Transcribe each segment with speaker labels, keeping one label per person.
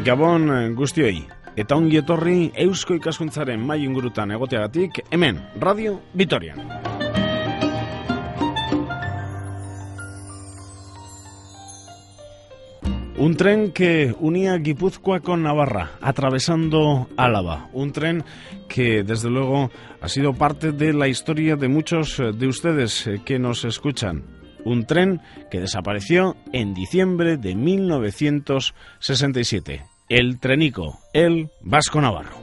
Speaker 1: Gabon guztioi, eta ongi etorri Eusko Ikaskuntzaren mahai ingurutan egoteagatik, hemen, Radio Vitorian. Un tren que unía Guipúzcoa con Navarra, atravesando Álava. Un tren que, desde luego, ha sido parte de la historia de muchos de ustedes que nos escuchan. Un tren que desapareció en diciembre de 1967. El Trenico, el Vasco Navarro.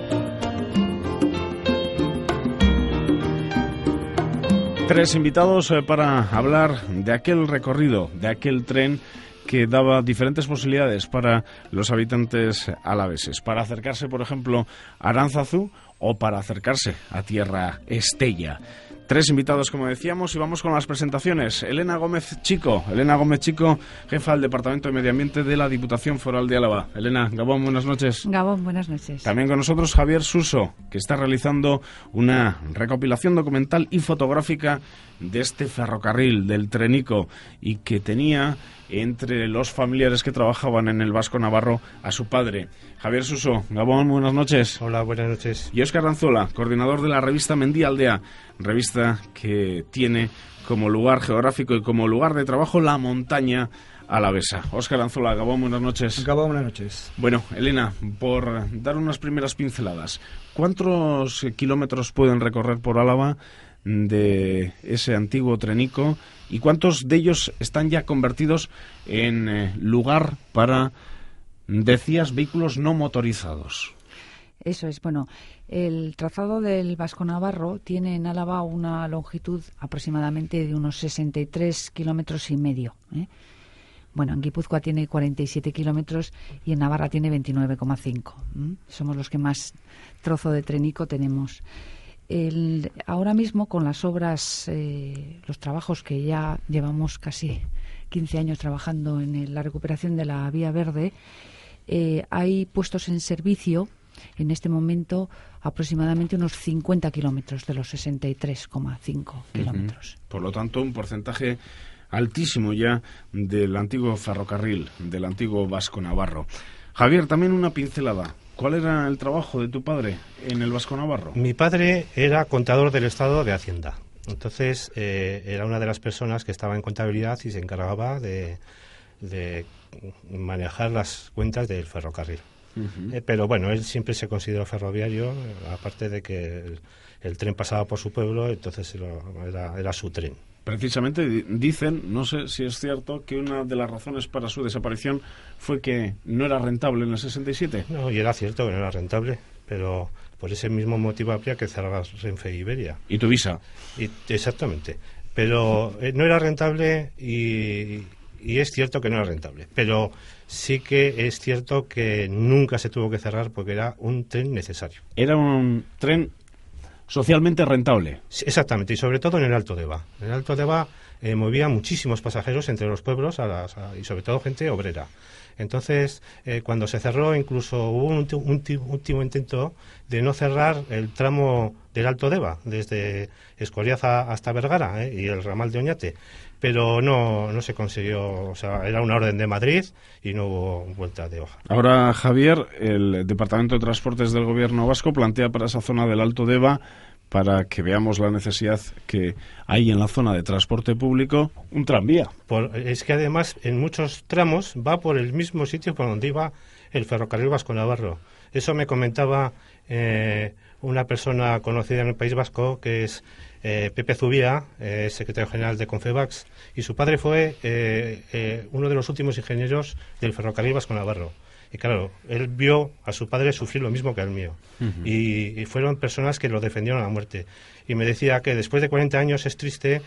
Speaker 1: Tres invitados para hablar de aquel recorrido, de aquel tren que daba diferentes posibilidades para los habitantes alaveses, para acercarse, por ejemplo, a Aránzazu o para acercarse a Tierra Estella. Tres invitados, como decíamos, y vamos con las presentaciones. Elena Gómez Chico, jefa del Departamento de Medio Ambiente de la Diputación Foral de Álava. Elena, Gabón, buenas noches.
Speaker 2: Gabón, buenas noches.
Speaker 1: También con nosotros Javier Suso, que está realizando una recopilación documental y fotográfica de este ferrocarril, del Trenico, y que tenía entre los familiares que trabajaban en el Vasco Navarro a su padre. Javier Suso, Gabón, buenas noches.
Speaker 3: Hola, buenas noches.
Speaker 1: Y Óscar Anzola, coordinador de la revista Mendialdea, revista que tiene como lugar geográfico y como lugar de trabajo la montaña alavesa. Óscar Anzola, Gabón, buenas noches.
Speaker 4: Gabón, buenas noches.
Speaker 1: Bueno, Elena, por dar unas primeras pinceladas, ¿cuántos kilómetros pueden recorrer por Álava de ese antiguo Trenico y cuántos de ellos están ya convertidos en lugar para, decías, vehículos no motorizados?
Speaker 2: Eso es, bueno, el trazado del Vasco Navarro tiene en Álava una longitud aproximadamente de unos 63 kilómetros y medio. Bueno, en Guipúzcoa tiene 47 kilómetros y en Navarra tiene 29,5. Somos los que más trozo de Trenico tenemos. Ahora mismo, con las obras, los trabajos que ya llevamos casi 15 años trabajando en la recuperación de la Vía Verde, hay puestos en servicio en este momento aproximadamente unos 50 kilómetros de los 63,5 kilómetros.
Speaker 1: Por lo tanto, un porcentaje altísimo ya del antiguo ferrocarril, del antiguo Vasco Navarro. Javier, también una pincelada. ¿Cuál era el trabajo de tu padre en el Vasco Navarro?
Speaker 3: Mi padre era contador del Estado de Hacienda. Entonces, era una de las personas que estaba en contabilidad y se encargaba de manejar las cuentas del ferrocarril. Pero bueno, él siempre se consideró ferroviario, aparte de que el tren pasaba por su pueblo, entonces era su tren.
Speaker 1: Precisamente dicen, no sé si es cierto, que una de las razones para su desaparición fue que no era rentable en el 67.
Speaker 3: No, y era cierto que no era rentable, pero por ese mismo motivo habría que cerrar Renfe y Iberia.
Speaker 1: ¿Y Tuvisa?
Speaker 3: Exactamente. Pero no era rentable y es cierto que no era rentable. Pero sí que es cierto que nunca se tuvo que cerrar porque era un tren necesario.
Speaker 1: Era un tren socialmente rentable.
Speaker 3: Sí, exactamente, y sobre todo en el Alto Deva. En el Alto Deva movía muchísimos pasajeros entre los pueblos y sobre todo gente obrera. Entonces, cuando se cerró, incluso hubo un último intento de no cerrar el tramo del Alto Deva, desde Escoriaz hasta Vergara, y el ramal de Oñate. Pero no se consiguió, o sea, era una orden de Madrid y no hubo vuelta de hoja.
Speaker 1: Ahora, Javier, el Departamento de Transportes del Gobierno vasco plantea para esa zona del Alto Deva, para que veamos la necesidad que hay en la zona de transporte público, un tranvía.
Speaker 3: Es que además en muchos tramos va por el mismo sitio por donde iba el ferrocarril Vasco Navarro. Eso me comentaba una persona conocida en el País Vasco, que es Pepe Zubía, secretario general de Confebax, y su padre fue uno de los últimos ingenieros del ferrocarril Vasco Navarro. Y claro, él vio a su padre sufrir lo mismo que al mío. Y fueron personas que lo defendieron a muerte. Y me decía que después de 40 años es triste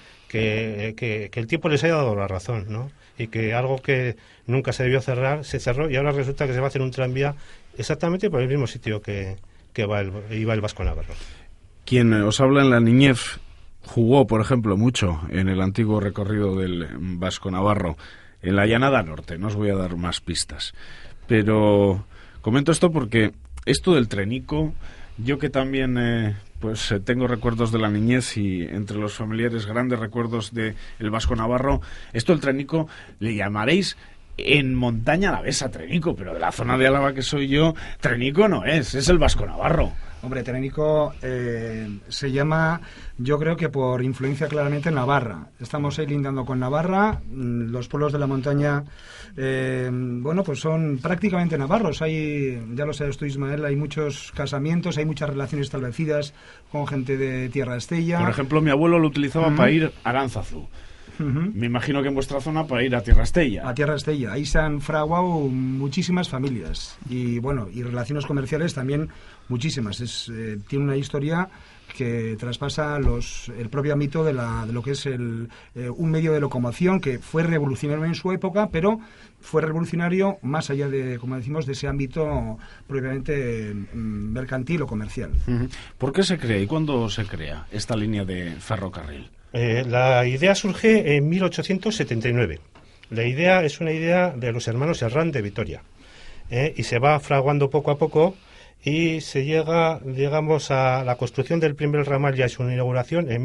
Speaker 3: que el tiempo les haya dado la razón, ¿no? Y que algo que nunca se debió cerrar, se cerró, y ahora resulta que se va a hacer un tranvía exactamente por el mismo sitio que iba el Vasco Navarro.
Speaker 1: Quien os habla en la niñez jugó, por ejemplo, mucho en el antiguo recorrido del Vasco Navarro, en la Llanada Norte. No os voy a dar más pistas. Pero comento esto porque esto del Trenico, yo que también tengo recuerdos de la niñez y entre los familiares grandes recuerdos del Vasco Navarro, esto del Trenico le llamaréis en montaña alavesa, Trenico, pero de la zona de Álava que soy yo, Trenico no es el Vasco Navarro.
Speaker 4: Hombre, Trenico se llama, yo creo que por influencia claramente Navarra. Estamos ahí lindando con Navarra. Los pueblos de la montaña, bueno, pues son prácticamente navarros. Hay, ya lo sabes tú, Ismael, hay muchos casamientos, hay muchas relaciones establecidas con gente de Tierra Estella.
Speaker 1: Por ejemplo, mi abuelo lo utilizaba para ir a Aránzazu. Me imagino que en vuestra zona para ir a Tierra Estella.
Speaker 4: A Tierra Estella. Ahí se han fraguado muchísimas familias. Y bueno, y relaciones comerciales también muchísimas. Tiene una historia que traspasa el propio ámbito de lo que es un medio de locomoción que fue revolucionario en su época, pero fue revolucionario más allá de, como decimos, de ese ámbito propiamente mercantil o comercial.
Speaker 1: ¿Por qué se crea y cuándo se crea esta línea de ferrocarril?
Speaker 3: La idea surge en 1879. La idea es una idea de los hermanos Serrán de Vitoria, y se va fraguando poco a poco y se llega, digamos, a la construcción del primer ramal y a su inauguración en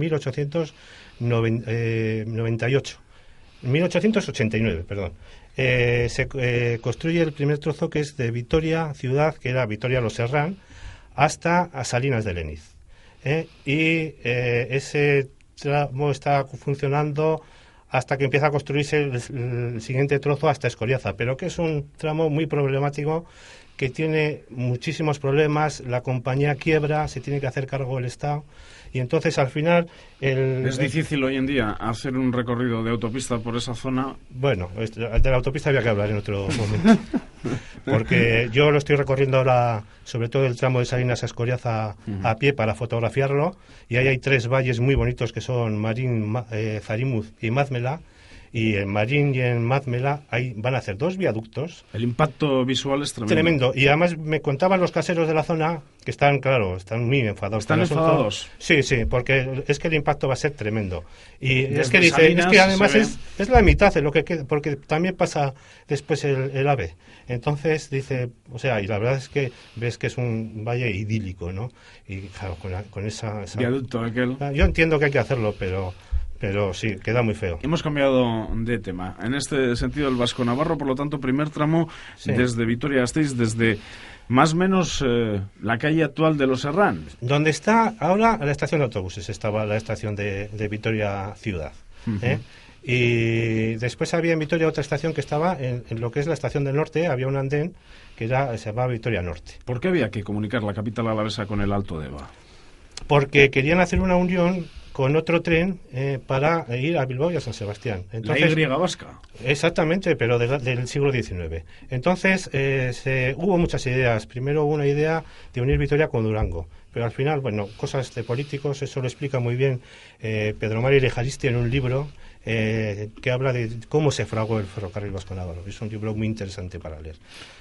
Speaker 3: 1889, perdón. Se construye el primer trozo, que es de Vitoria ciudad, que era Vitoria-Los Serrán, hasta a Salinas de Leniz. Ese tramo está funcionando hasta que empieza a construirse el siguiente trozo hasta Escoriaza, pero que es un tramo muy problemático, que tiene muchísimos problemas. La compañía quiebra, se tiene que hacer cargo el Estado, y entonces al final
Speaker 1: es difícil hoy en día hacer un recorrido de autopista por esa zona.
Speaker 3: Bueno, de la autopista había que hablar en otro momento, porque yo lo estoy recorriendo ahora, sobre todo el tramo de Salinas a Escoriaza, a pie para fotografiarlo, y ahí hay 3 valles muy bonitos que son Marín, Zarimuz y Mázmela. Y en Marín y en Mázmela ahí van a hacer 2 viaductos.
Speaker 1: El impacto visual es tremendo.
Speaker 3: Tremendo. Y además me contaban los caseros de la zona que están muy enfadados.
Speaker 1: ¿Están enfadados?
Speaker 3: Sí, porque es que el impacto va a ser tremendo. Y es que
Speaker 1: Salinas,
Speaker 3: además es la mitad de lo que queda, porque también pasa después el AVE. Entonces dice, o sea, y la verdad es que ves que es un valle idílico, ¿no? Y claro, con esa
Speaker 1: viaducto aquel.
Speaker 3: Yo entiendo que hay que hacerlo, pero sí, queda muy feo.
Speaker 1: Hemos cambiado de tema. En este sentido, el Vasco Navarro, por lo tanto, primer tramo desde Vitoria-Gasteiz, desde más o menos la calle actual de Los Serrán.
Speaker 3: Donde está ahora la estación de autobuses, estaba la estación de Vitoria Ciudad. Y después había en Vitoria otra estación que estaba en lo que es la estación del norte, había un andén que se llamaba Vitoria Norte.
Speaker 1: ¿Por qué había que comunicar la capital alavesa con el Alto Deva?
Speaker 3: Porque querían hacer una unión con otro tren para ir a Bilbao y a San Sebastián. Entonces,
Speaker 1: la Y vasca.
Speaker 3: Exactamente, pero del siglo XIX. Entonces hubo muchas ideas. Primero hubo una idea de unir Vitoria con Durango, pero al final, bueno, cosas de políticos, eso lo explica muy bien Pedro Mario Lejaristi en un libro que habla de cómo se fraguó el ferrocarril Vasco Navarro. Es un libro muy interesante para leer.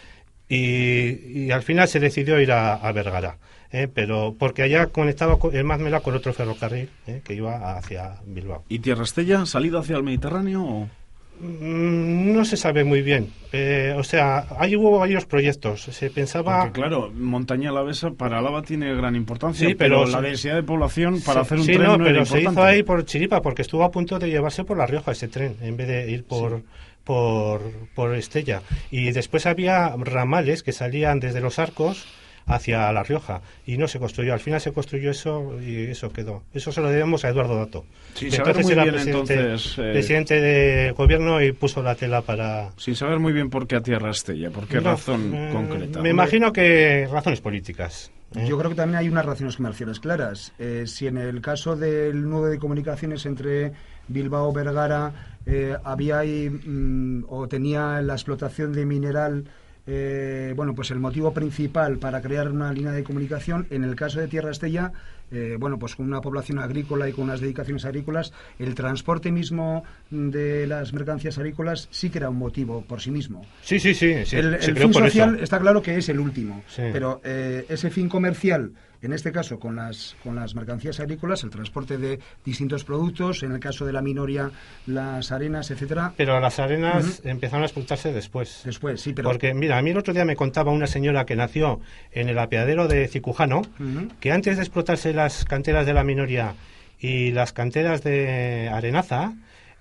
Speaker 3: Y al final se decidió ir a Vergara, pero porque allá conectaba el Mázmela con otro ferrocarril que iba hacia Bilbao.
Speaker 1: ¿Y Tierra Estella, salida hacia el Mediterráneo o...?
Speaker 3: No se sabe muy bien. O sea, ahí hubo varios proyectos. Se pensaba...
Speaker 1: Porque claro, montaña alavesa para Álava tiene gran importancia,
Speaker 3: sí, pero
Speaker 1: la densidad de población para hacer un
Speaker 3: sí,
Speaker 1: tren
Speaker 3: no,
Speaker 1: no
Speaker 3: pero
Speaker 1: era
Speaker 3: se
Speaker 1: importante.
Speaker 3: hizo ahí por chiripa, porque estuvo a punto de llevarse por La Rioja ese tren, en vez de ir por Estella. Y después había ramales que salían desde Los Arcos hacia La Rioja, y no se construyó. Al final se construyó eso y eso quedó. Eso se lo debemos a Eduardo Dato.
Speaker 1: Sin saber muy bien,
Speaker 3: presidente de gobierno, y puso la tela para...
Speaker 1: Sin saber muy bien por qué a Tierra Estella, por qué razón concreta.
Speaker 3: Me imagino que razones políticas.
Speaker 4: Yo creo que también hay unas razones comerciales claras. Si en el caso del nudo de comunicaciones entre Bilbao y Vergara había ahí o tenía la explotación de mineral, bueno, pues el motivo principal para crear una línea de comunicación, en el caso de Tierra Estella, bueno, pues con una población agrícola y con unas dedicaciones agrícolas, el transporte mismo de las mercancías agrícolas sí que era un motivo por sí mismo.
Speaker 3: Sí.
Speaker 4: El fin social está claro que es el último, pero ese fin comercial, en este caso con las mercancías agrícolas, el transporte de distintos productos, en el caso de la minoria, las arenas, etcétera.
Speaker 3: Pero las arenas empezaron a explotarse después.
Speaker 4: Después, sí, pero...
Speaker 3: Porque, mira, a mí el otro día me contaba una señora que nació en el apeadero de Cicujano, que antes de explotarse las canteras de la minoria y las canteras de Arenaza,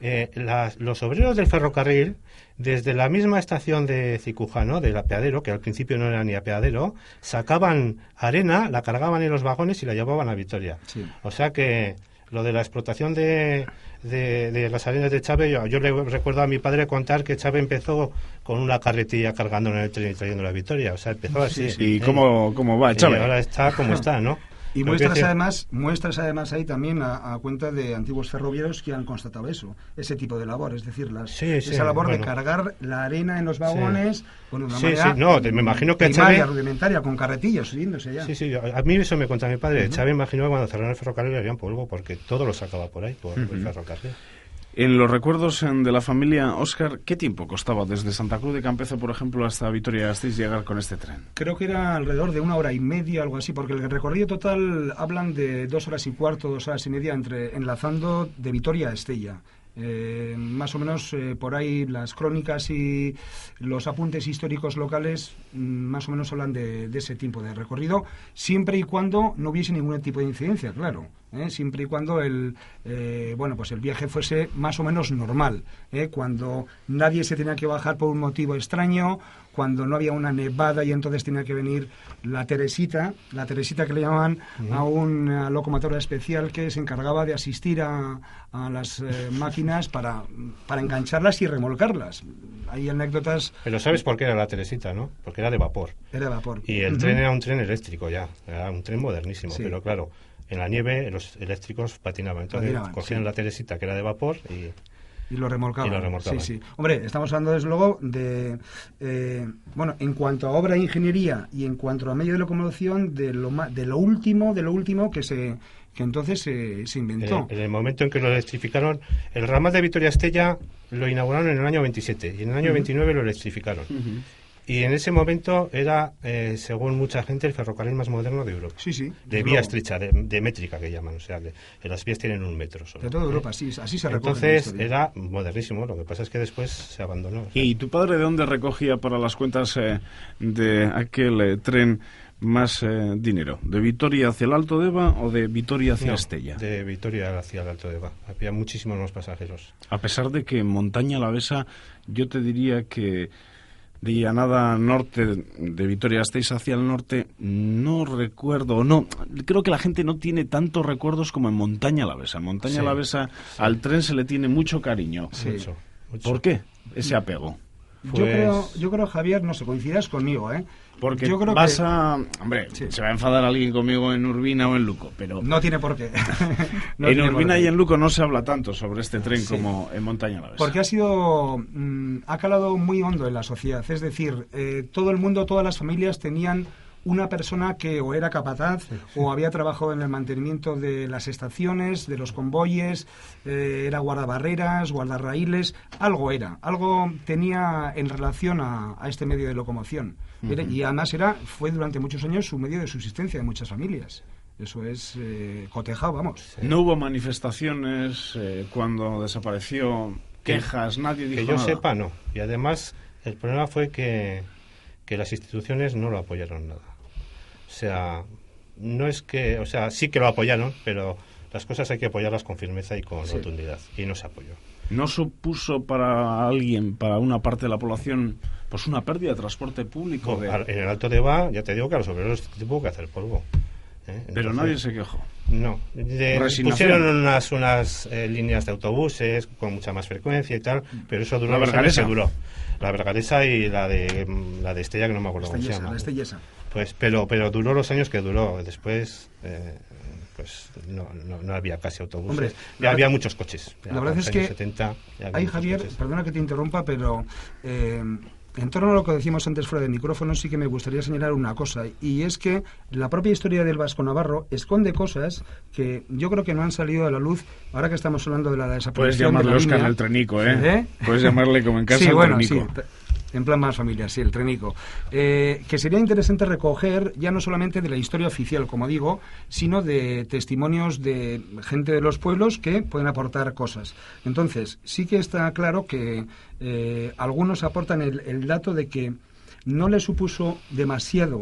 Speaker 3: los obreros del ferrocarril, desde la misma estación de Cicujano, del apeadero, que al principio no era ni apeadero, sacaban arena, la cargaban en los vagones y la llevaban a Vitoria.
Speaker 4: Sí.
Speaker 3: O sea que lo de la explotación de las arenas de Chave, yo le recuerdo a mi padre contar que Chave empezó con una carretilla cargando en el tren y trayéndola a Vitoria. O sea, empezó así.
Speaker 1: ¿Y cómo va, Chave?
Speaker 3: Y ahora está como está, ¿no?
Speaker 4: Y muestras además ahí también a cuenta de antiguos ferroviarios que han constatado ese tipo de labor, es decir, esa labor de cargar la arena en los vagones, bueno, de una manera
Speaker 3: me imagino que
Speaker 4: primaria,
Speaker 3: Chávez,
Speaker 4: rudimentaria, con carretillas subiéndose ya.
Speaker 3: Sí, a mí eso me cuenta mi padre. Chávez imaginó que cuando cerraron el ferrocarril harían polvo, porque todo lo sacaba por ahí, por el ferrocarril.
Speaker 1: En los recuerdos de la familia, Óscar, ¿qué tiempo costaba desde Santa Cruz de Campezo, por ejemplo, hasta Vitoria-Gasteiz llegar con este tren?
Speaker 4: Creo que era alrededor de 1 hora y media, algo así, porque el recorrido total hablan de 2 horas y cuarto, 2 horas y media, enlazando de Vitoria a Estella. Más o menos por ahí las crónicas y los apuntes históricos locales más o menos hablan de ese tipo de recorrido, siempre y cuando no hubiese ningún tipo de incidencia, claro. Siempre y cuando el viaje fuese más o menos normal, cuando nadie se tenía que bajar por un motivo extraño, cuando no había una nevada y entonces tenía que venir la Teresita que le llamaban a una locomotora especial que se encargaba de asistir a las máquinas para engancharlas y remolcarlas. Hay anécdotas.
Speaker 3: Pero ¿sabes por qué era la Teresita, no? Porque era de vapor.
Speaker 4: Era de vapor.
Speaker 3: Y el tren era un tren eléctrico ya, era un tren modernísimo, pero claro, en la nieve los eléctricos patinaban. Entonces cogían la Teresita, que era de vapor, y lo remolcaban.
Speaker 4: Sí. Hombre, estamos hablando desde luego de en cuanto a obra e ingeniería y en cuanto a medio de locomoción, de lo último que entonces se inventó.
Speaker 3: En el momento en que lo electrificaron, el ramal de Vitoria-Estella lo inauguraron en el año 27 y en el año 29 lo electrificaron. Y en ese momento era, según mucha gente, el ferrocarril más moderno de Europa.
Speaker 4: Sí.
Speaker 3: De vía estrecha, de métrica que llaman, o sea, que las vías tienen 1 metro solo.
Speaker 4: De toda Europa, sí, así se recoge.
Speaker 3: Entonces era modernísimo, lo que pasa es que después se abandonó. O sea.
Speaker 1: ¿Y tu padre de dónde recogía para las cuentas de aquel tren más dinero? ¿De Vitoria hacia el Alto Deva o de Vitoria hacia Estella?
Speaker 3: De Vitoria hacia el Alto Deva. Había muchísimos más pasajeros.
Speaker 1: A pesar de que en Montaña Alavesa yo te diría que de Llanada Norte, de Vitoria-Gasteiz hacia el norte, no recuerdo, creo que la gente no tiene tantos recuerdos como en Montaña Alavesa. En Montaña Alavesa al tren se le tiene mucho cariño.
Speaker 4: Sí. Mucho.
Speaker 1: ¿Por qué ese apego?
Speaker 4: Yo creo, Javier, no sé, coincidirás conmigo,
Speaker 1: Porque
Speaker 4: yo creo
Speaker 1: Hombre, se va a enfadar alguien conmigo en Urbina o en Luco, pero...
Speaker 4: No tiene por qué.
Speaker 1: En Urbina y en Luco no se habla tanto sobre este tren como en Montaña Alavesa.
Speaker 4: Porque ha calado muy hondo en la sociedad. Es decir, todo el mundo, todas las familias tenían una persona que o era capataz o había trabajado en el mantenimiento de las estaciones, de los convoyes, era guardabarreras, guardarraíles, algo tenía en relación a este medio de locomoción. Y además fue durante muchos años su medio de subsistencia de muchas familias. Eso es cotejado, vamos.
Speaker 1: ¿No hubo manifestaciones cuando desapareció? ¿Quejas? ¿Nadie dijo nada?
Speaker 3: Que yo sepa, no. Y además el problema fue que las instituciones no lo apoyaron nada. O sea, no es que... O sea, sí que lo apoyaron, pero las cosas hay que apoyarlas con firmeza y con rotundidad. Y no se apoyó.
Speaker 1: ¿No supuso para alguien, para una parte de la población, pues una pérdida de transporte público?
Speaker 3: En el Alto Deva, ya te digo que a los obreros tuvo que hacer polvo.
Speaker 1: Pero nadie se quejó.
Speaker 3: No. Pusieron unas líneas de autobuses con mucha más frecuencia y tal, pero eso duró los años que duró. La Vergaresa y la de Estella, que no me acuerdo cómo se llama.
Speaker 4: La Estellesa.
Speaker 3: Pues, pero duró los años que duró. Después, pues no había casi autobuses.
Speaker 4: Hombre,
Speaker 3: ya había muchos coches.
Speaker 4: La verdad es que
Speaker 3: 70,
Speaker 4: ahí, Javier, perdona que te interrumpa, pero en torno a lo que decíamos antes fuera de micrófono, sí que me gustaría señalar una cosa, y es que la propia historia del Vasco Navarro esconde cosas que yo creo que no han salido a la luz ahora que estamos hablando de la desaparición.
Speaker 1: Puedes llamarle
Speaker 4: de la
Speaker 1: Óscar
Speaker 4: línea.
Speaker 1: el trenico, Puedes llamarle como en casa
Speaker 4: sí,
Speaker 1: el
Speaker 4: bueno,
Speaker 1: trenico.
Speaker 4: Sí, en plan más familiar, sí, el trenico. Que sería interesante recoger ya no solamente de la historia oficial, como digo, sino de testimonios de gente de los pueblos que pueden aportar cosas. Entonces, sí que está claro que algunos aportan el dato de que no le supuso demasiado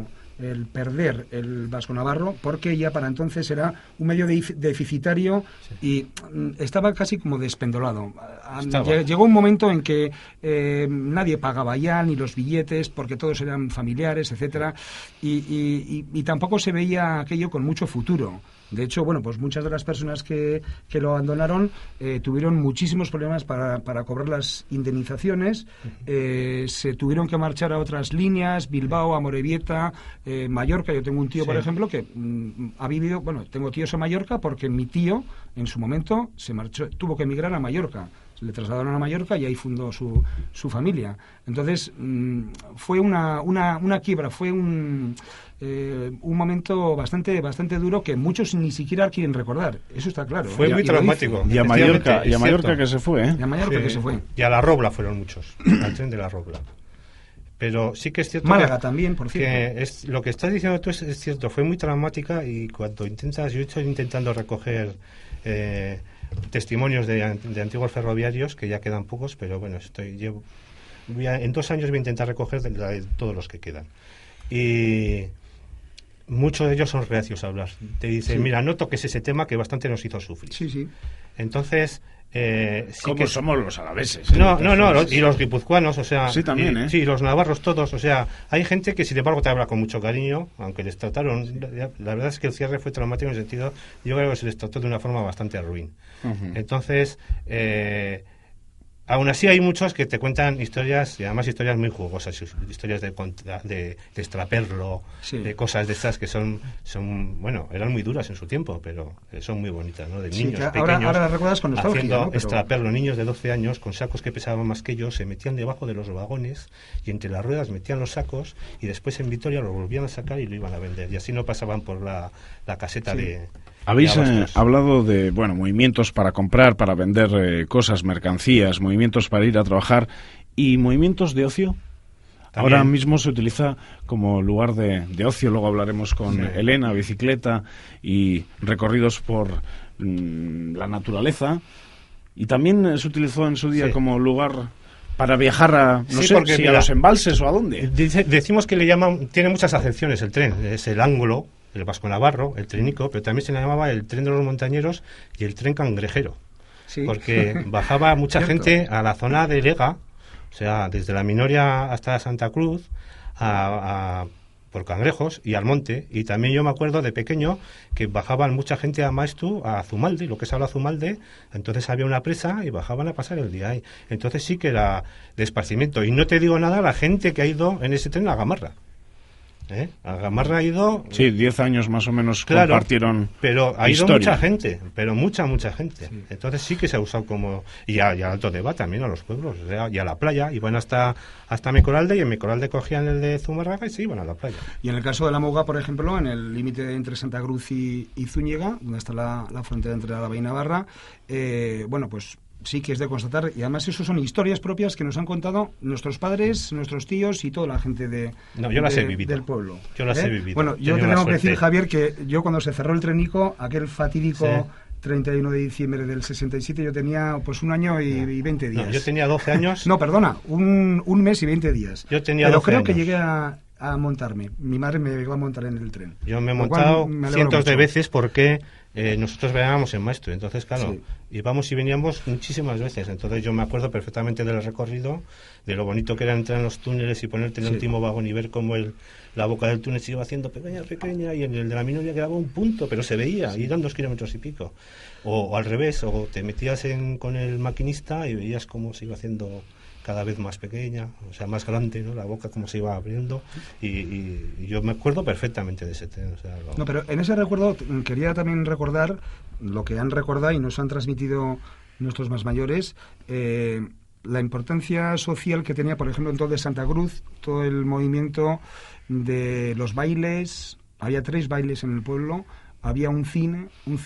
Speaker 4: el perder el vasco-navarro, porque ya para entonces era un medio deficitario y estaba casi como despendolado. Llegó un momento en que nadie pagaba ya ni los billetes porque todos eran familiares, etcétera, y tampoco se veía aquello con mucho futuro. De hecho, bueno, pues muchas de las personas que lo abandonaron tuvieron muchísimos problemas para cobrar las indemnizaciones. Se tuvieron que marchar a otras líneas, Bilbao, Amorebieta, Mallorca. Yo tengo un tío, por ejemplo, que ha vivido, bueno, tengo tíos en Mallorca porque mi tío, en su momento, se marchó, tuvo que emigrar a Mallorca. Le trasladaron a Mallorca y ahí fundó su familia. Entonces, fue una quiebra, fue un momento bastante duro que muchos ni siquiera quieren recordar. Eso está claro.
Speaker 3: Fue muy traumático.
Speaker 1: Y a Mallorca que se fue, ¿eh?
Speaker 4: Y a Mallorca que se fue.
Speaker 3: Y a La Robla fueron muchos, al tren de La Robla. Pero sí que es cierto
Speaker 4: Málaga también, por cierto.
Speaker 3: Que lo que estás diciendo tú es cierto, fue muy traumática y cuando yo estoy intentando recoger testimonios de antiguos ferroviarios, que ya quedan pocos, pero bueno, en 2 años voy a intentar recoger de todos los que quedan. Y muchos de ellos son reacios a hablar. Te dicen, mira, no toques ese tema que bastante nos hizo sufrir.
Speaker 4: Sí, sí.
Speaker 3: Entonces...
Speaker 1: ¿Cómo que somos los alaveses?
Speaker 3: No, y los guipuzcoanos, o sea...
Speaker 1: Sí, también,
Speaker 3: Sí, los navarros todos, o sea, hay gente que sin embargo te habla con mucho cariño, aunque les trataron... La verdad es que el cierre fue traumático en el sentido, yo creo que se les trató de una forma bastante ruin. Entonces, aún así hay muchos que te cuentan historias, y además historias muy jugosas, historias de extraperlo, de cosas de estas que son bueno, eran muy duras en su tiempo, pero son muy bonitas, ¿no? De niños pequeños
Speaker 4: ahora las recuerdas con nostalgia,
Speaker 3: haciendo
Speaker 4: ¿no?
Speaker 3: extraperlo, niños de 12 años con sacos que pesaban más que ellos, se metían debajo de los vagones y entre las ruedas metían los sacos y después en Vitoria los volvían a sacar y lo iban a vender, y así no pasaban por la caseta de...
Speaker 1: Habéis hablado de movimientos para comprar, para vender cosas, mercancías, movimientos para ir a trabajar y movimientos de ocio. También. Ahora mismo se utiliza como lugar de ocio, luego hablaremos con Elena, bicicleta y recorridos por la naturaleza, y también se utilizó en su día como lugar para viajar a, a los embalses o a dónde.
Speaker 3: Decimos que le llaman, tiene muchas acepciones el tren, es el ángulo, el vasco-navarro, el trenico, pero también se le llamaba el tren de los montañeros y el tren cangrejero, porque bajaba mucha gente a la zona de Lega, o sea, desde la Minoria hasta Santa Cruz, por Cangrejos y al monte, y también yo me acuerdo de pequeño que bajaban mucha gente a Maeztu, a Zumalde, lo que es ahora Zumalde, entonces había una presa y bajaban a pasar el día ahí, entonces sí que era de esparcimiento, y no te digo nada la gente que ha ido en ese tren a Gamarra. A Gamarra ha ido...
Speaker 1: Sí, 10 años más o menos compartieron.
Speaker 3: Pero ha ido mucha gente, mucha gente.
Speaker 4: Sí.
Speaker 3: Entonces sí que se ha usado como... Y a Alto Deba también, a los pueblos, o sea, y a la playa. Iban hasta Mecoralde, y en Mecoralde cogían el de Zumárraga y se iban a la playa.
Speaker 4: Y en el caso de la Muga, por ejemplo, en el límite entre Santa Cruz y Zúñiga, donde está la frontera entre Álava y Navarra, bueno, pues... sí que es de constatar, y además eso son historias propias que nos han contado nuestros padres, nuestros tíos y toda la gente
Speaker 3: yo las he vivido.
Speaker 4: del pueblo.
Speaker 3: Yo las he vivido.
Speaker 4: Bueno, yo tengo que decir, Javier, que yo cuando se cerró el trenico, aquel fatídico 31 de diciembre del 67, yo tenía pues 1 año y 20 días.
Speaker 3: No, yo tenía 12 años.
Speaker 4: No, perdona, un mes y 20 días.
Speaker 3: Yo tenía
Speaker 4: Pero
Speaker 3: 12
Speaker 4: creo
Speaker 3: años.
Speaker 4: que llegué a montarme. Mi madre me llegó a montar en el tren.
Speaker 3: Yo me he montado cientos de veces porque nosotros veníamos en Maestro, entonces claro, íbamos y veníamos muchísimas veces, entonces yo me acuerdo perfectamente del recorrido, de lo bonito que era entrar en los túneles y ponerte en el último vagón y ver cómo la boca del túnel se iba haciendo pequeña, y en el de la Minoria quedaba un punto, pero se veía, y eran 2 kilómetros y pico, o al revés, o te metías con el maquinista y veías cómo se iba haciendo cada vez más pequeña, o sea, más grande, ¿no? La boca como se iba abriendo, y yo me acuerdo perfectamente de ese tren. O sea,
Speaker 4: No, pero en ese recuerdo quería también recordar lo que han recordado y nos han transmitido nuestros más mayores, la importancia social que tenía, por ejemplo, en todo de Santa Cruz, todo el movimiento de los bailes. Había 3 bailes en el pueblo, había un cine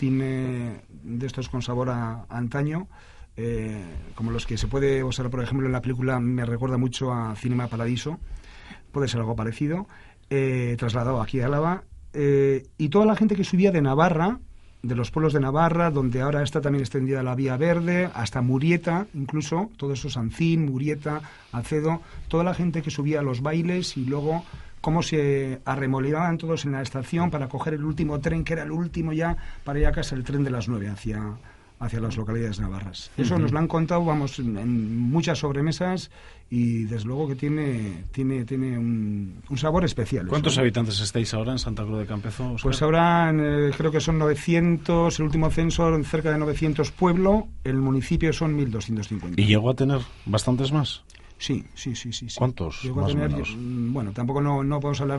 Speaker 4: de estos con sabor a antaño, como los que se puede usar, por ejemplo, en la película. Me recuerda mucho a Cinema Paradiso, puede ser algo parecido, trasladado aquí a Álava, y toda la gente que subía de Navarra, de los pueblos de Navarra, donde ahora está también extendida la Vía Verde, hasta Murieta, incluso, todo eso, Sancín, Murieta, Alcedo, toda la gente que subía a los bailes y luego cómo se arremolinaban todos en la estación para coger el último tren, que era el último ya, para ir a casa, el tren de las 9 hacia las localidades navarras. Eso nos lo han contado, vamos, en muchas sobremesas, y desde luego que tiene un sabor especial.
Speaker 1: ¿Cuántos
Speaker 4: eso,
Speaker 1: habitantes estáis ahora en Santa Cruz de Campezo, Óscar?
Speaker 4: Pues ahora creo que son 900, el último censo, cerca de 900 pueblo, el municipio son 1.250.
Speaker 1: ¿Y llegó a tener bastantes más?
Speaker 4: Sí.
Speaker 1: ¿Cuántos?
Speaker 4: Llegó
Speaker 1: Más
Speaker 4: a tener,
Speaker 1: o menos.
Speaker 4: bueno, tampoco no podemos hablar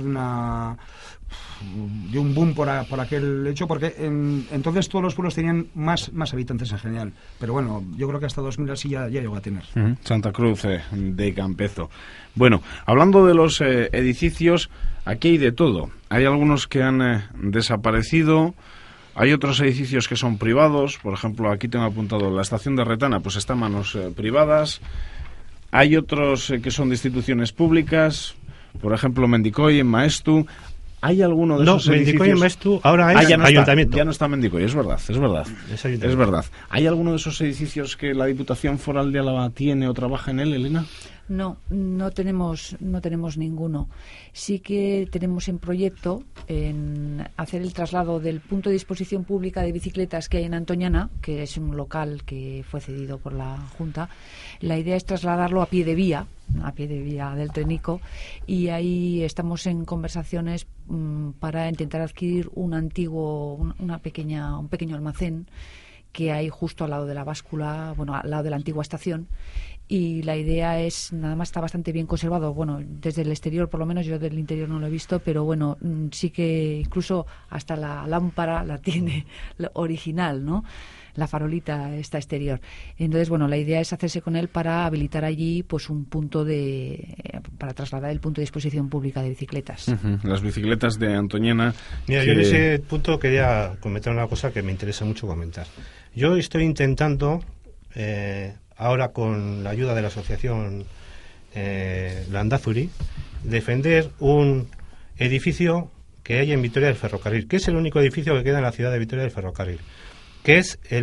Speaker 4: de un boom por aquel hecho, porque entonces todos los pueblos tenían más habitantes en general. Pero bueno, yo creo que hasta 2000 así ya llegó a tener.
Speaker 1: Santa Cruz de Campezo. Bueno, hablando de los edificios, aquí hay de todo. Hay algunos que han desaparecido. Hay otros edificios que son privados. Por ejemplo, aquí tengo apuntado la estación de Retana, pues está en manos privadas. Hay otros que son de instituciones públicas, por ejemplo, Mendicoy, en Maestu. ¿Hay alguno de esos edificios?
Speaker 3: Mendicoy en Maestu ahora es ayuntamiento.
Speaker 1: Ya no está Mendicoy, es verdad. Es verdad. ¿Hay alguno de esos edificios que la Diputación Foral de Álava tiene o trabaja en él, Elena?
Speaker 2: No tenemos ninguno. Sí que tenemos en proyecto en hacer el traslado del punto de disposición pública de bicicletas que hay en Antoñana, que es un local que fue cedido por la Junta. La idea es trasladarlo a pie de vía del Trenico, y ahí estamos en conversaciones para intentar adquirir un pequeño almacén que hay justo al lado de la báscula, al lado de la antigua estación. Y la idea es, nada más está bastante bien conservado, desde el exterior, por lo menos yo del interior no lo he visto, pero sí que incluso hasta la lámpara la tiene original, ¿no? La farolita está exterior. Entonces, la idea es hacerse con él para habilitar allí pues un punto para trasladar el punto de disposición pública de bicicletas.
Speaker 1: Las bicicletas de Antoñana.
Speaker 3: Mira, yo en ese punto quería comentar una cosa que me interesa mucho comentar. Yo estoy intentando, ahora con la ayuda de la asociación Landazuri, defender un edificio que hay en Vitoria del Ferrocarril, que es el único edificio que queda en la ciudad de Vitoria del Ferrocarril, que es el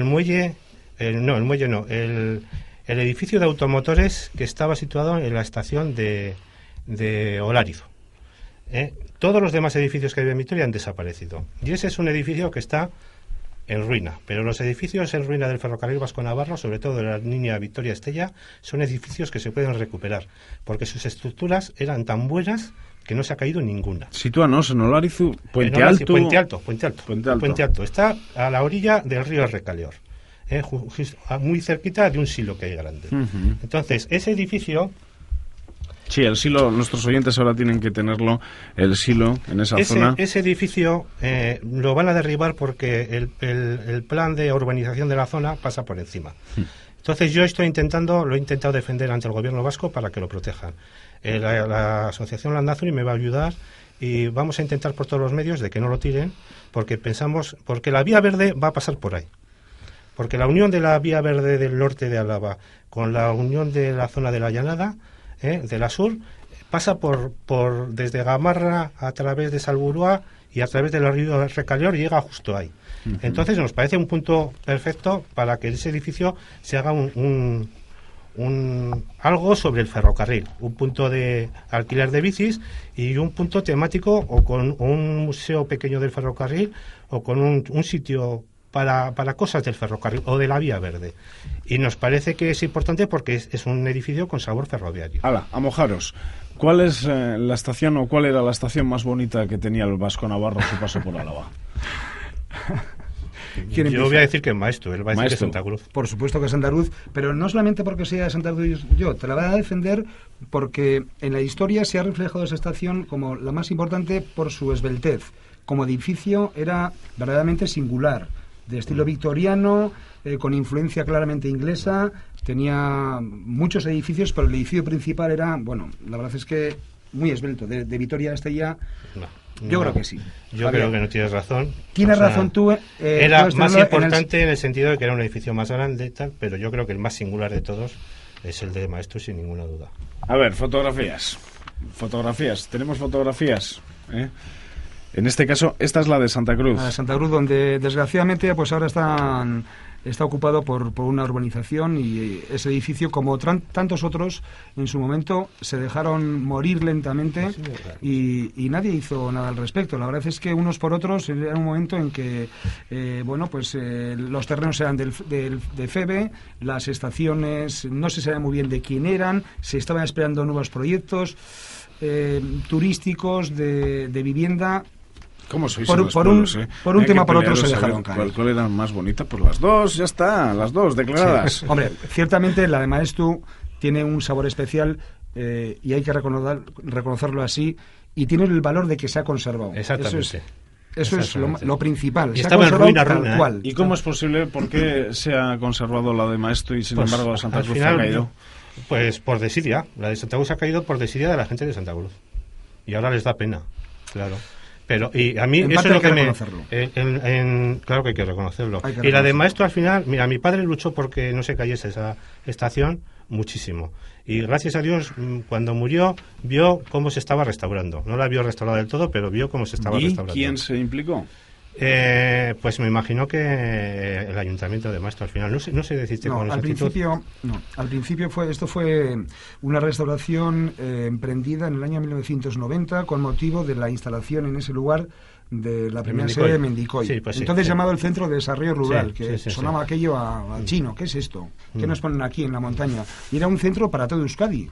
Speaker 3: edificio de automotores que estaba situado en la estación de Olarizo. Todos los demás edificios que hay en Vitoria han desaparecido, y ese es un edificio que está en ruina, pero los edificios en ruina del Ferrocarril Vasco-Navarro, sobre todo de la línea Vitoria-Estella, son edificios que se pueden recuperar, porque sus estructuras eran tan buenas que no se ha caído ninguna.
Speaker 1: Sitúanos en Olarizu, Puente
Speaker 3: Alto. Está a la orilla del río Recaleor, muy cerquita de un silo que hay grande. Entonces, ese edificio...
Speaker 1: Sí, el silo, nuestros oyentes ahora tienen que tenerlo, el silo, en esa zona.
Speaker 3: Ese edificio lo van a derribar porque el plan de urbanización de la zona pasa por encima. Entonces yo lo he intentado defender ante el gobierno vasco para que lo protejan. La asociación Landazuri me va a ayudar y vamos a intentar por todos los medios de que no lo tiren, porque la vía verde va a pasar por ahí. Porque la unión de la vía verde del norte de Álava con la unión de la zona de la Llanada, de la sur, pasa desde Gamarra a través de Salburua y a través del río Recaleor y llega justo ahí. Entonces nos parece un punto perfecto para que ese edificio se haga algo sobre el ferrocarril, un punto de alquiler de bicis y un punto temático, o con un museo pequeño del ferrocarril, o con un sitio para cosas del ferrocarril o de la vía verde. Y nos parece que es importante porque es un edificio con sabor ferroviario.
Speaker 1: Hala, a mojaros. ¿Cuál es la estación, o cuál era la estación más bonita que tenía el Vasco-Navarro a su paso por Álava?
Speaker 3: Yo voy a decir que es Maestu, él va a decir que es Santa Cruz.
Speaker 4: Por supuesto que es Santa Cruz, pero no solamente porque sea de Santa Cruz, yo te la voy a defender porque en la historia se ha reflejado esa estación como la más importante por su esbeltez. Como edificio era verdaderamente singular, de estilo victoriano, con influencia claramente inglesa. Tenía muchos edificios, pero el edificio principal era, la verdad es que muy esbelto. De Vitoria a Estella, yo creo que sí.
Speaker 3: Yo creo que no tienes razón.
Speaker 4: Tienes razón tú.
Speaker 3: Era más importante en el sentido de que era un edificio más grande, pero yo creo que el más singular de todos es el de Maestu, sin ninguna duda.
Speaker 1: A ver, fotografías. Tenemos fotografías, En este caso, esta es la de Santa Cruz.
Speaker 4: La de Santa Cruz, donde desgraciadamente pues ahora están está ocupado por una urbanización y ese edificio, como tantos otros, en su momento se dejaron morir lentamente y nadie hizo nada al respecto. La verdad es que unos por otros era un momento en que los terrenos eran de FEBE, las estaciones no se sabía muy bien de quién eran, se estaban esperando nuevos proyectos turísticos de vivienda.
Speaker 1: ¿Cómo sois
Speaker 4: por un tema por otro se dejaron caer.
Speaker 1: ¿Cuál era más bonita? Pues las dos, ya está, las dos declaradas.
Speaker 4: Sí. Hombre, ciertamente la de Maeztu tiene un sabor especial y hay que reconocerlo así, y tiene el valor de que se ha conservado.
Speaker 3: Exactamente.
Speaker 4: Eso es lo principal.
Speaker 3: Y estaba en ruina.
Speaker 4: Cual.
Speaker 1: ¿Y cómo es posible? ¿Por qué se ha conservado la de Maeztu y sin embargo Santa Cruz ha caído?
Speaker 3: Pues por desidia. La de Santa Cruz ha caído por desidia de la gente de Santa Cruz. Y ahora les da pena, claro. Pero, y a mí
Speaker 4: en
Speaker 3: eso es lo que me...
Speaker 4: Claro
Speaker 3: que hay que reconocerlo. Y la de Maeztu al final, mira, mi padre luchó porque no se cayese esa estación muchísimo. Y gracias a Dios, cuando murió, vio cómo se estaba restaurando. No la vio restaurada del todo, pero vio cómo se estaba restaurando.
Speaker 1: ¿Y quién se implicó?
Speaker 3: Pues me imagino que el ayuntamiento de Maeztu al final, no sé decirte con exactitud.
Speaker 4: Al principio esto fue una restauración emprendida en el año 1990 con motivo de la instalación en ese lugar de la primera sede de Mendicoy.
Speaker 3: Sí, pues
Speaker 4: entonces llamado el Centro de Desarrollo Rural, sonaba aquello a chino. ¿Qué es esto? ¿Qué nos ponen aquí en la montaña? Y era un centro para todo Euskadi.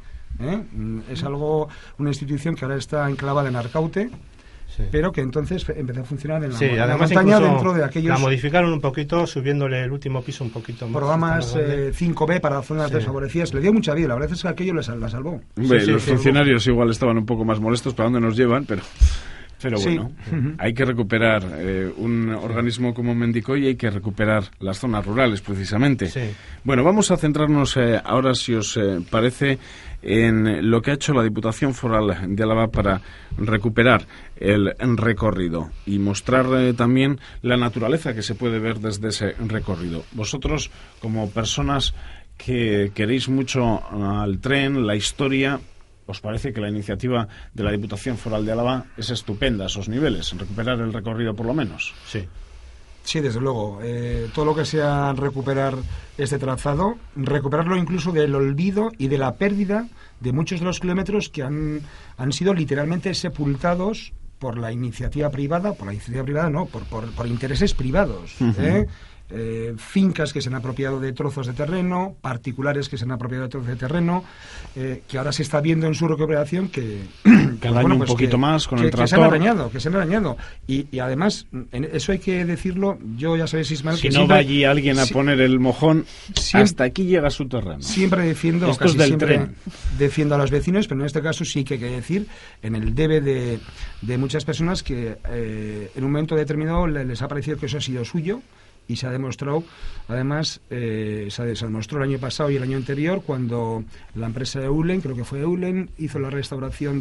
Speaker 4: Es una institución que ahora está enclavada en Arcaute. Sí. Pero que entonces empezó a funcionar en la montaña dentro de aquellos...
Speaker 3: La modificaron un poquito, subiéndole el último piso un poquito más.
Speaker 4: Programas 5B para zonas desfavorecidas. Le dio mucha vida, la verdad es que aquello la salvó.
Speaker 1: Los funcionarios igual estaban un poco más molestos para dónde nos llevan, pero bueno, hay que recuperar un organismo como Mendicoy y hay que recuperar las zonas rurales, precisamente. Sí. Bueno, vamos a centrarnos ahora, si os parece, en lo que ha hecho la Diputación Foral de Álava para recuperar el recorrido y mostrar también la naturaleza que se puede ver desde ese recorrido. Vosotros, como personas que queréis mucho al tren, la historia, ¿os parece que la iniciativa de la Diputación Foral de Álava es estupenda a esos niveles, recuperar el recorrido por lo menos?
Speaker 3: Sí.
Speaker 4: Sí, desde luego. Todo lo que sea recuperar este trazado, recuperarlo incluso del olvido y de la pérdida de muchos de los kilómetros que han sido literalmente sepultados por la iniciativa privada, por intereses privados. Fincas que se han apropiado de trozos de terreno, particulares que se han apropiado de trozos de terreno, que ahora se está viendo en su recuperación que
Speaker 1: cada año un poquito más con el tractor.
Speaker 4: Que se han arañado. Y además, eso hay que decirlo, yo ya sabéis, Ismael,
Speaker 1: si que no va allí alguien a poner el mojón, hasta aquí llega su terreno.
Speaker 4: Siempre defiendo, defiendo a los vecinos, pero en este caso sí que hay que decir, en el debe de muchas personas que en un momento determinado les ha parecido que eso ha sido suyo. Y se ha demostrado, además, se demostró el año pasado y el año anterior, cuando la empresa de Eulen, creo que fue Eulen, hizo la restauración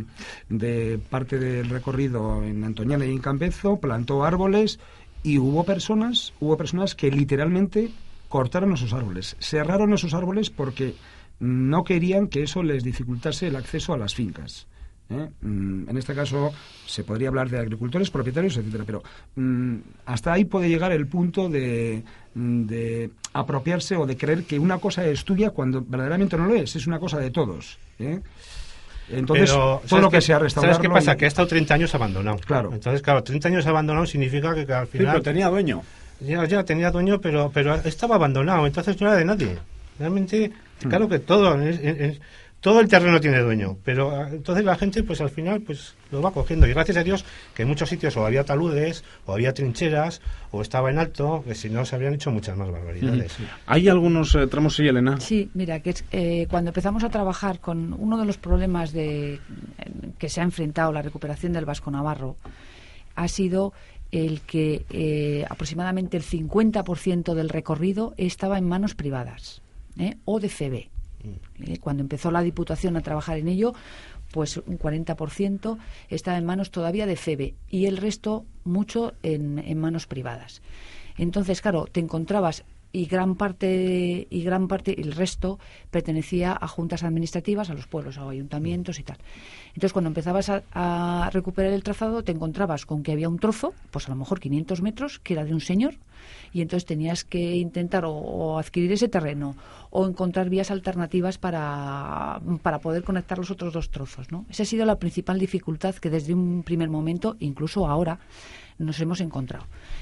Speaker 4: de parte del recorrido en Antoñana y en Campezo, plantó árboles y hubo personas que literalmente cortaron esos árboles, cerraron esos árboles porque no querían que eso les dificultase el acceso a las fincas. En este caso se podría hablar de agricultores, propietarios, etcétera, pero hasta ahí puede llegar el punto de apropiarse o de creer que una cosa es tuya cuando verdaderamente no lo es una cosa de todos. Entonces, pero, todo lo que sea restaurarlo...
Speaker 3: ¿Sabes qué pasa? Que ha estado 30 años abandonado.
Speaker 4: Claro.
Speaker 3: Entonces, claro, 30 años abandonado significa que al final...
Speaker 1: Sí, pero tenía dueño.
Speaker 3: Ya tenía dueño, pero estaba abandonado, entonces no era de nadie. Realmente, claro que todo el terreno tiene dueño, pero entonces la gente pues al final pues lo va cogiendo, y gracias a Dios que en muchos sitios o había taludes o había trincheras o estaba en alto, que si no se habrían hecho muchas más barbaridades.
Speaker 1: ¿Hay algunos tramos, sí, Elena?
Speaker 2: Sí, mira, que cuando empezamos a trabajar con uno de los problemas que se ha enfrentado la recuperación del Vasco Navarro ha sido el que aproximadamente el 50% del recorrido estaba en manos privadas o de FEBE. Cuando empezó la Diputación a trabajar en ello, pues un 40% estaba en manos todavía de FEBE y el resto mucho en manos privadas. Entonces, claro, te encontrabas y gran parte, el resto pertenecía a juntas administrativas, a los pueblos, a ayuntamientos y tal. Entonces, cuando empezabas a recuperar el trazado, te encontrabas con que había un trozo, pues a lo mejor 500 metros, que era de un señor, y entonces tenías que intentar o adquirir ese terreno o encontrar vías alternativas para poder conectar los otros dos trozos, ¿no? Esa ha sido la principal dificultad que desde un primer momento, incluso ahora, nos hemos encontrado.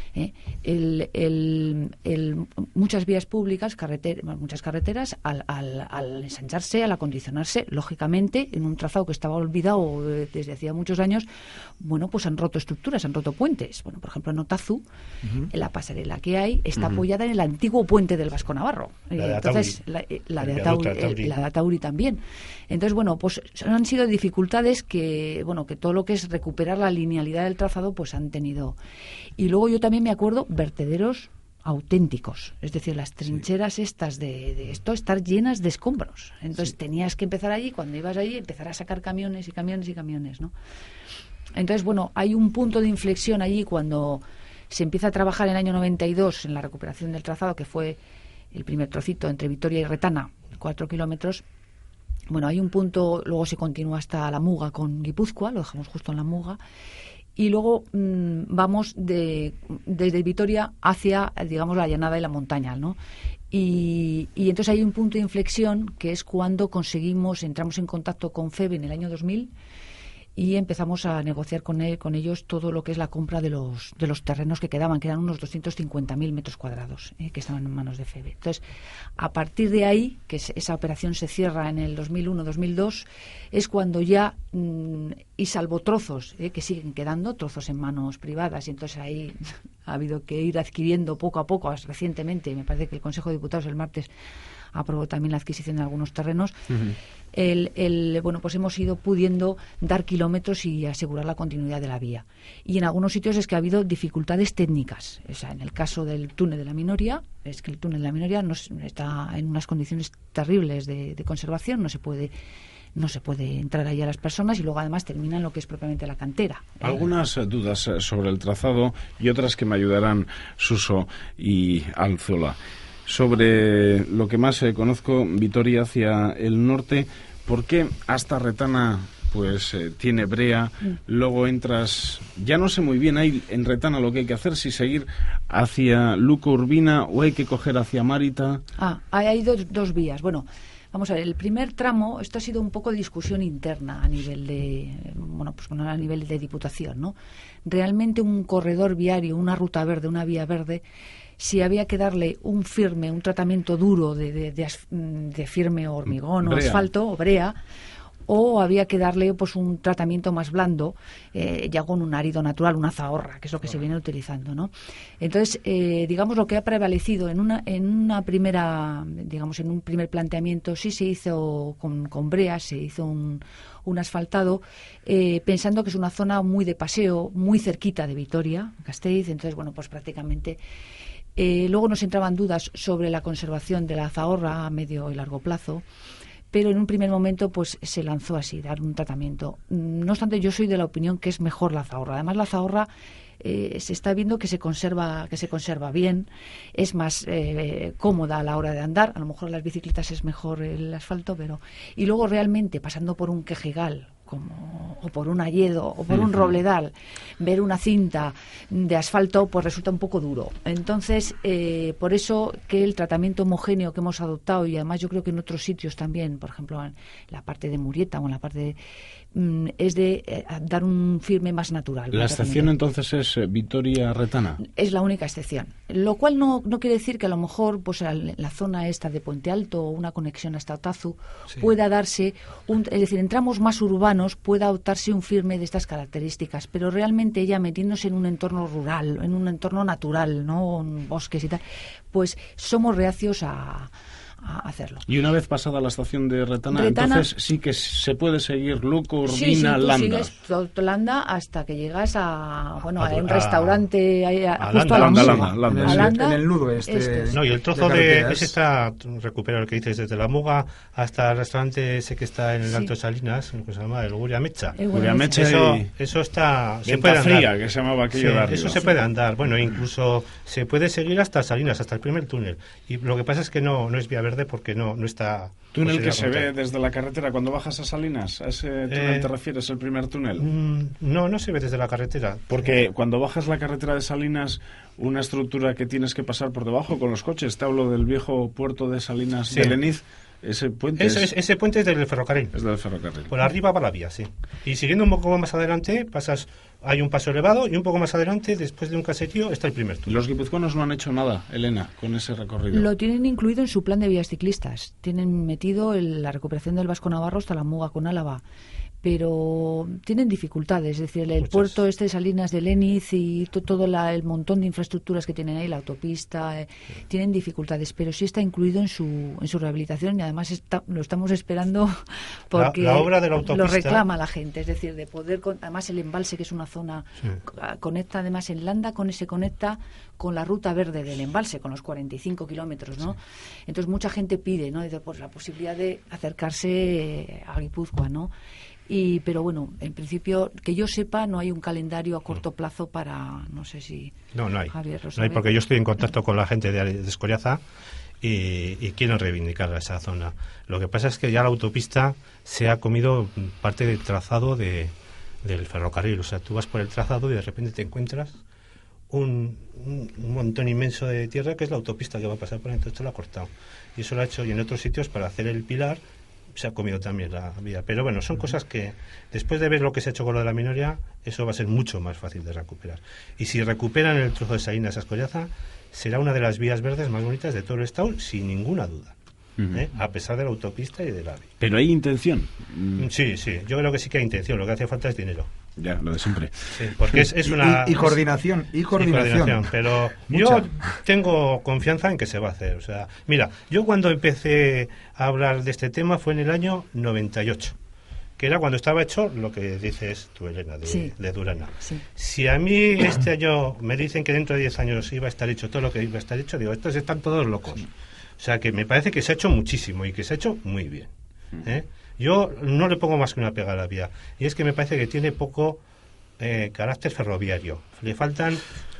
Speaker 2: Muchas vías públicas, muchas carreteras, al ensancharse, al acondicionarse, lógicamente, en un trazado que estaba olvidado desde hacía muchos años, bueno, pues han roto estructuras, han roto puentes. Bueno, por ejemplo, en Otazu, la pasarela que hay está apoyada en el antiguo puente del Vasco Navarro. Entonces, la de Atauri también. Entonces, bueno, pues han sido dificultades que todo lo que es recuperar la linealidad del trazado, pues han tenido. Y luego yo también me acuerdo vertederos auténticos, es decir, las trincheras estas de esto estar llenas de escombros. Entonces tenías que empezar allí, cuando ibas allí, empezar a sacar camiones y camiones y camiones, ¿no? Entonces, bueno, hay un punto de inflexión allí cuando se empieza a trabajar en el año 92 en la recuperación del trazado, que fue el primer trocito entre Vitoria y Retana, 4 kilómetros. Bueno, hay un punto, luego se continúa hasta la Muga con Guipúzcoa, lo dejamos justo en la Muga, y luego vamos desde Vitoria hacia, digamos, la llanada y la montaña, ¿no? Y entonces hay un punto de inflexión que es cuando entramos en contacto con FEB en el año 2000 y empezamos a negociar con ellos todo lo que es la compra de los terrenos que quedaban, que eran unos 250.000 metros cuadrados que estaban en manos de FEB. Entonces, a partir de ahí, que esa operación se cierra en el 2001-2002, es cuando ya, y salvo trozos que siguen quedando, trozos en manos privadas, y entonces ahí ha habido que ir adquiriendo poco a poco, recientemente, me parece que el Consejo de Diputados el martes aprobó también la adquisición de algunos terrenos. Pues hemos ido pudiendo dar kilómetros y asegurar la continuidad de la vía. Y en algunos sitios es que ha habido dificultades técnicas. O sea, en el caso del túnel de la Minoria, es que el túnel de la Minoria está en unas condiciones terribles de conservación, no se puede entrar ahí a las personas y luego además termina en lo que es propiamente la cantera.
Speaker 1: Algunas dudas sobre el trazado y otras que me ayudarán Suso y Alzola. Sobre lo que más conozco, Vitoria hacia el norte, ¿por qué hasta Retana pues tiene brea? Luego entras, ya no sé muy bien ahí en Retana lo que hay que hacer, si seguir hacia Luco Urbina o hay que coger hacia Márita.
Speaker 2: Hay dos vías. Bueno, vamos a ver, el primer tramo, esto ha sido un poco de discusión interna a nivel a nivel de Diputación, ¿no? Realmente un corredor viario, una ruta verde, una vía verde, si había que darle un tratamiento duro de firme hormigón o asfalto o brea, o había que darle pues un tratamiento más blando, ya con un árido natural, una zahorra, que es lo que se viene utilizando, ¿no? Entonces, digamos, lo que ha prevalecido en un primer planteamiento, sí se hizo con brea, se hizo un asfaltado, pensando que es una zona muy de paseo, muy cerquita de Vitoria, Gasteiz. Entonces, bueno, pues prácticamente. Luego nos entraban dudas sobre la conservación de la zahorra a medio y largo plazo, pero en un primer momento pues se lanzó así, dar un tratamiento. No obstante, yo soy de la opinión que es mejor la zahorra. Además, la zahorra se está viendo que se conserva bien, es más cómoda a la hora de andar. A lo mejor en las bicicletas es mejor el asfalto, pero y luego realmente pasando por un quejigal o por un hayedo o por un robledal, ver una cinta de asfalto pues resulta un poco duro. Entonces, por eso que el tratamiento homogéneo que hemos adoptado, y además yo creo que en otros sitios también, por ejemplo en la parte de Murieta o en la parte de es de dar un firme más natural.
Speaker 1: ¿La excepción entonces es Vitoria-Retana? Es
Speaker 2: la única excepción. Lo cual no quiere decir que a lo mejor pues la zona esta de Puente Alto o una conexión hasta Otazu pueda darse, es decir, en tramos más urbanos pueda adoptarse un firme de estas características, pero realmente ella metiéndose en un entorno rural, en un entorno natural, ¿no? En bosques y tal, pues somos reacios a hacerlo.
Speaker 1: Y una vez pasada la estación de Retana, entonces sí que se puede seguir Luco, Urbina,
Speaker 2: tú
Speaker 1: Landa.
Speaker 2: sigues todo Landa hasta que llegas a un restaurante justo a
Speaker 1: Landa.
Speaker 4: En el nudo
Speaker 3: No, y el trozo de ese está recuperado, el que dices, desde la Muga hasta el restaurante ese que está en el Alto de Salinas, que se llama el Guriamecha. Eso está...
Speaker 1: Se puede andar. Que se llamaba aquello de arriba.
Speaker 3: Eso se puede andar. Bueno, incluso se puede seguir hasta Salinas, hasta el primer túnel. Y lo que pasa es que no es vía verde porque no está...
Speaker 1: ¿Túnel que se ve desde la carretera cuando bajas a Salinas? ¿A ese túnel te refieres, el primer túnel?
Speaker 3: No se ve desde la carretera.
Speaker 1: Porque cuando bajas la carretera de Salinas, una estructura que tienes que pasar por debajo con los coches, te hablo del viejo puerto de Salinas de Leniz, ese puente
Speaker 3: ese puente es del ferrocarril.
Speaker 1: Es del ferrocarril.
Speaker 3: Por arriba va la vía, sí. Y siguiendo un poco más adelante, hay un paso elevado y un poco más adelante, después de un caserío, está el primer túnel.
Speaker 1: Los guipuzcoanos no han hecho nada, Elena, con ese recorrido.
Speaker 2: Lo tienen incluido en su plan de vías ciclistas. Tienen metido la recuperación del Vasco Navarro hasta la Muga con Álava. Pero tienen dificultades, es decir, el puerto de Salinas de Leniz y todo el montón de infraestructuras que tienen ahí, la autopista, tienen dificultades, pero sí está incluido en su rehabilitación y además lo estamos esperando porque
Speaker 3: la obra de la autopista
Speaker 2: lo reclama la gente, es decir, de poder, además el embalse, que es una zona, conecta además en Landa, se conecta con la ruta verde del embalse, con los 45 kilómetros, ¿no? Sí. Entonces mucha gente pide, ¿no? Pues la posibilidad de acercarse a Guipúzcoa, ¿no? Pero bueno, en principio, que yo sepa, no hay un calendario a corto plazo para, no sé si...
Speaker 3: No hay.
Speaker 2: Javier,
Speaker 3: no hay, porque yo estoy en contacto con la gente de Escoriaza y quieren reivindicar esa zona. Lo que pasa es que ya la autopista se ha comido parte del trazado del ferrocarril. O sea, tú vas por el trazado y de repente te encuentras un montón inmenso de tierra que es la autopista que va a pasar por ahí, entonces te lo ha cortado. Y eso lo ha hecho, y en otros sitios para hacer el pilar se ha comido también la vía. Pero bueno, son cosas que después de ver lo que se ha hecho con lo de la minoría, eso va a ser mucho más fácil de recuperar. Y si recuperan el trozo de Salinas a Escollaza, será una de las vías verdes más bonitas de todo el estado, sin ninguna duda. A pesar de la autopista y del AVE.
Speaker 1: ¿Pero hay intención?
Speaker 3: Sí, yo creo que sí que hay intención. Lo que hace falta es dinero.
Speaker 1: Ya, lo de siempre.
Speaker 3: Sí, porque es una...
Speaker 4: Y coordinación.
Speaker 3: Pero yo tengo confianza en que se va a hacer. O sea, mira, yo cuando empecé a hablar de este tema fue en el año 98, que era cuando estaba hecho lo que dices tú, Elena, de Durana. Sí. Si a mí este año me dicen que dentro de 10 años iba a estar hecho todo lo que iba a estar hecho, digo, estos están todos locos. O sea, que me parece que se ha hecho muchísimo y que se ha hecho muy bien. Yo no le pongo más que una pega a la vía. Y es que me parece que tiene poco carácter ferroviario. Le faltan